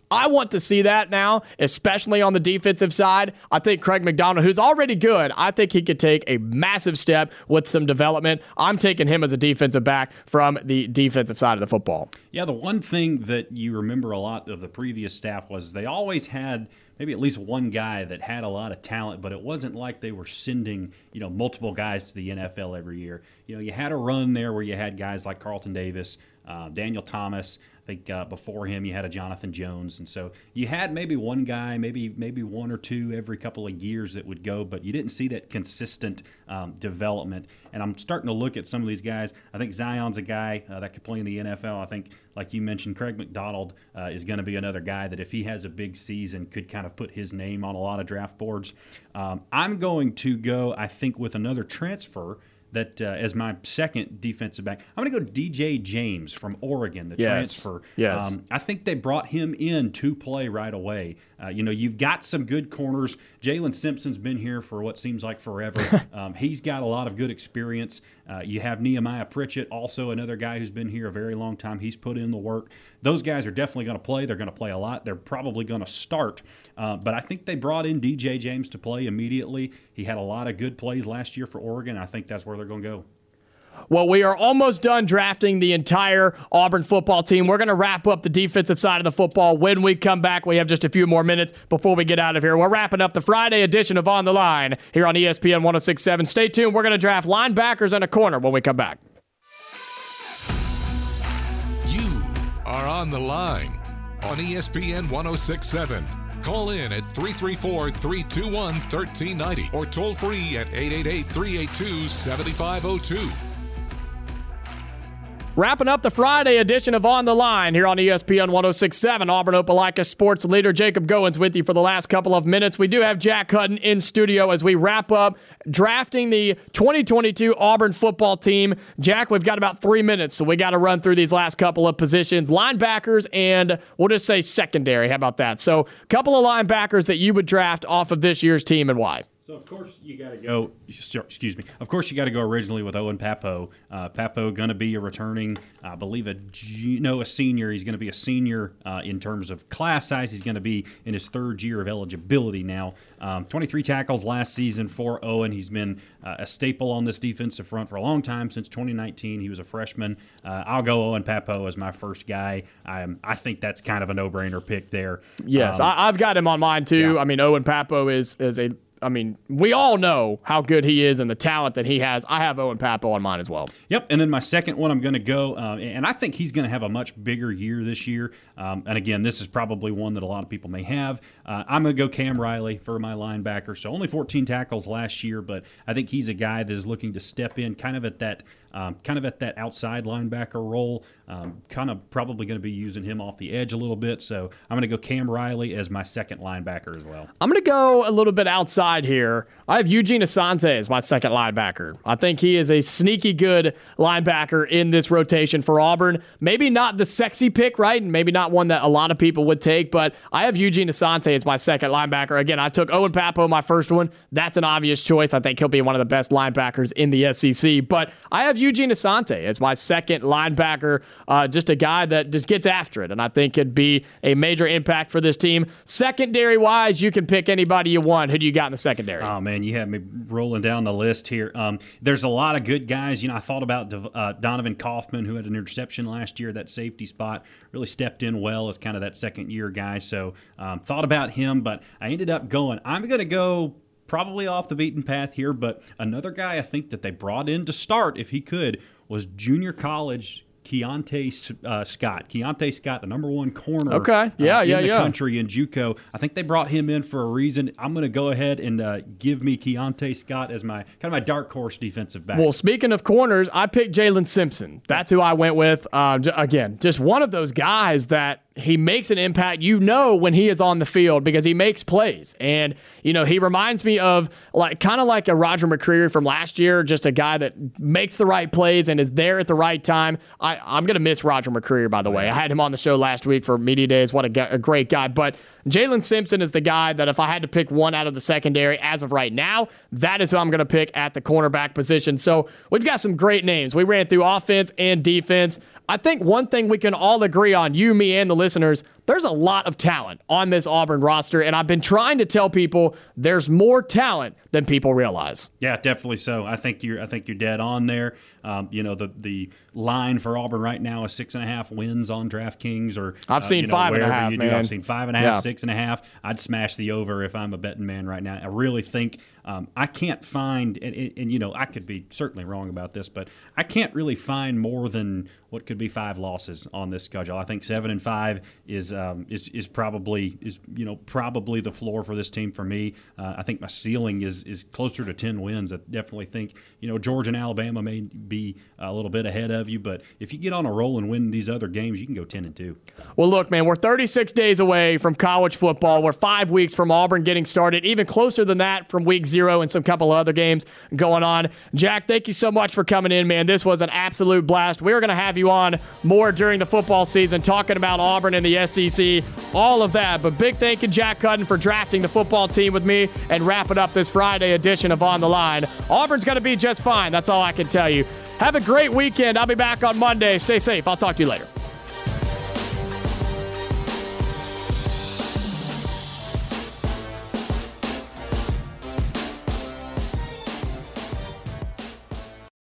I want to see that now, especially on the defensive side. I think Craig McDonald, who's already good, I think he could take a massive step with some development. I'm taking him as a defensive back from the defensive side of the football. Yeah, the one thing that you remember a lot of the previous staff was they always had maybe at least one guy that had a lot of talent, but it wasn't like they were sending, multiple guys to the NFL every year. You had a run there where you had guys like Carlton Davis, Daniel Thomas. I think before him you had a Jonathan Jones, and so you had maybe one guy, maybe one or two every couple of years that would go, but you didn't see that consistent development. And I'm starting to look at some of these guys. I think Zion's a guy that could play in the NFL. I think, like you mentioned, Craig McDonald is going to be another guy that if he has a big season could kind of put his name on a lot of draft boards. I'm going to go, I think, with another transfer that as my second defensive back. I'm going to go DJ James from Oregon, the transfer. Yes. I think they brought him in to play right away. You've got some good corners. Jalen Simpson's been here for what seems like forever. He's got a lot of good experience. You have Nehemiah Pritchett, also another guy who's been here a very long time. He's put in the work. Those guys are definitely going to play. They're going to play a lot. They're probably going to start. But I think they brought in DJ James to play immediately. He had a lot of good plays last year for Oregon. I think that's where they're going to go. Well, we are almost done drafting the entire Auburn football team. We're going to wrap up the defensive side of the football when we come back. We have just a few more minutes before we get out of here. We're wrapping up the Friday edition of On the Line here on ESPN 106.7. Stay tuned. We're going to draft linebackers and a corner when we come back. You are On the Line on ESPN 106.7. Call in at 334-321-1390 or toll free at 888-382-7502. Wrapping up the Friday edition of On the Line here on ESPN 106.7. Auburn Opelika sports leader Jacob Goins with you for the last couple of minutes. We do have Jack Hutton in studio as we wrap up drafting the 2022 Auburn football team. Jack, we've got about 3 minutes, so we got to run through these last couple of positions. Linebackers and we'll just say secondary. How about that? So a couple of linebackers that you would draft off of this year's team and why. So, of course, you got to go – excuse me. Of course, you got to go originally with Owen Pappoe. Pappoe going to be a returning, I believe, a senior. He's going to be a senior in terms of class size. He's going to be in his third year of eligibility now. 23 tackles last season for Owen. He's been a staple on this defensive front for a long time, since 2019. He was a freshman. I'll go Owen Pappoe as my first guy. I think that's kind of a no-brainer pick there. Yes, I've got him on mine too. Yeah. I mean, Owen Pappoe is a – I mean, we all know how good he is and the talent that he has. I have Owen Pappoe on mine as well. Yep, and then my second one, I'm going to go, and I think he's going to have a much bigger year this year. And again, this is probably one that a lot of people may have. I'm going to go Cam Riley for my linebacker. So only 14 tackles last year, but I think he's a guy that is looking to step in kind of at that outside linebacker role. Kind of probably going to be using him off the edge a little bit. So I'm going to go Cam Riley as my second linebacker as well. I'm going to go a little bit outside here. I have Eugene Asante as my second linebacker. I think he is a sneaky good linebacker in this rotation for Auburn. Maybe not the sexy pick, right? And maybe not one that a lot of people would take, but I have Eugene Asante as my second linebacker. Again, I took Owen Pappoe, my first one. That's an obvious choice. I think he'll be one of the best linebackers in the SEC. But I have Eugene Asante as my second linebacker, just a guy that just gets after it, and I think could be a major impact for this team. Secondary-wise, you can pick anybody you want. Who do you got in the secondary? Oh, man, you have me rolling down the list here. There's a lot of good guys. I thought about Donovan Kaufman, who had an interception last year, that safety spot, really stepped in well as kind of that second-year guy. So thought about him, but I ended up going. I'm going to go probably off the beaten path here, but another guy I think that they brought in to start, if he could, was junior college Keontae Scott. Keontae Scott, the number one corner in the country in JUCO. I think they brought him in for a reason. I'm going to go ahead and give me Keontae Scott as my kind of my dark horse defensive back. Well, speaking of corners, I picked Jalen Simpson. That's who I went with. Again, just one of those guys that he makes an impact, when he is on the field because he makes plays. And, he reminds me of kind of like a Roger McCreary from last year, just a guy that makes the right plays and is there at the right time. I'm going to miss Roger McCreary, by the way. I had him on the show last week for Media Days. What a great guy. But Jalen Simpson is the guy that if I had to pick one out of the secondary as of right now, that is who I'm going to pick at the cornerback position. So we've got some great names. We ran through offense and defense. I think one thing we can all agree on, you, me, and the listeners, there's a lot of talent on this Auburn roster, and I've been trying to tell people there's more talent than people realize. Yeah, definitely so. I think you're dead on there. The line for Auburn right now is 6.5 wins on DraftKings, or I've seen 5.5. Man, I've seen 5.5, 6.5. I'd smash the over if I'm a betting man right now. I really think I can't find, and I could be certainly wrong about this, but I can't really find more than what could be 5 losses on this schedule. I think 7-5 is probably the floor for this team for me. I think my ceiling is closer to 10 wins. I definitely think Georgia and Alabama may be a little bit ahead of you, but if you get on a roll and win these other games, you can go 10-2. Well, look, man, we're 36 days away from college football. We're 5 weeks from Auburn getting started, even closer than that from week 0 and some couple of other games going on. Jack, thank you so much for coming in, man. This was an absolute blast. We're going to have you on more during the football season, talking about Auburn and the SEC, all of that. But big thank you, Jack Cudden, for drafting the football team with me and wrapping up this Friday edition of On the Line. Auburn's going to be just fine. That's all I can tell you. Have a great weekend. I'll be back on Monday. Stay safe. I'll talk to you later.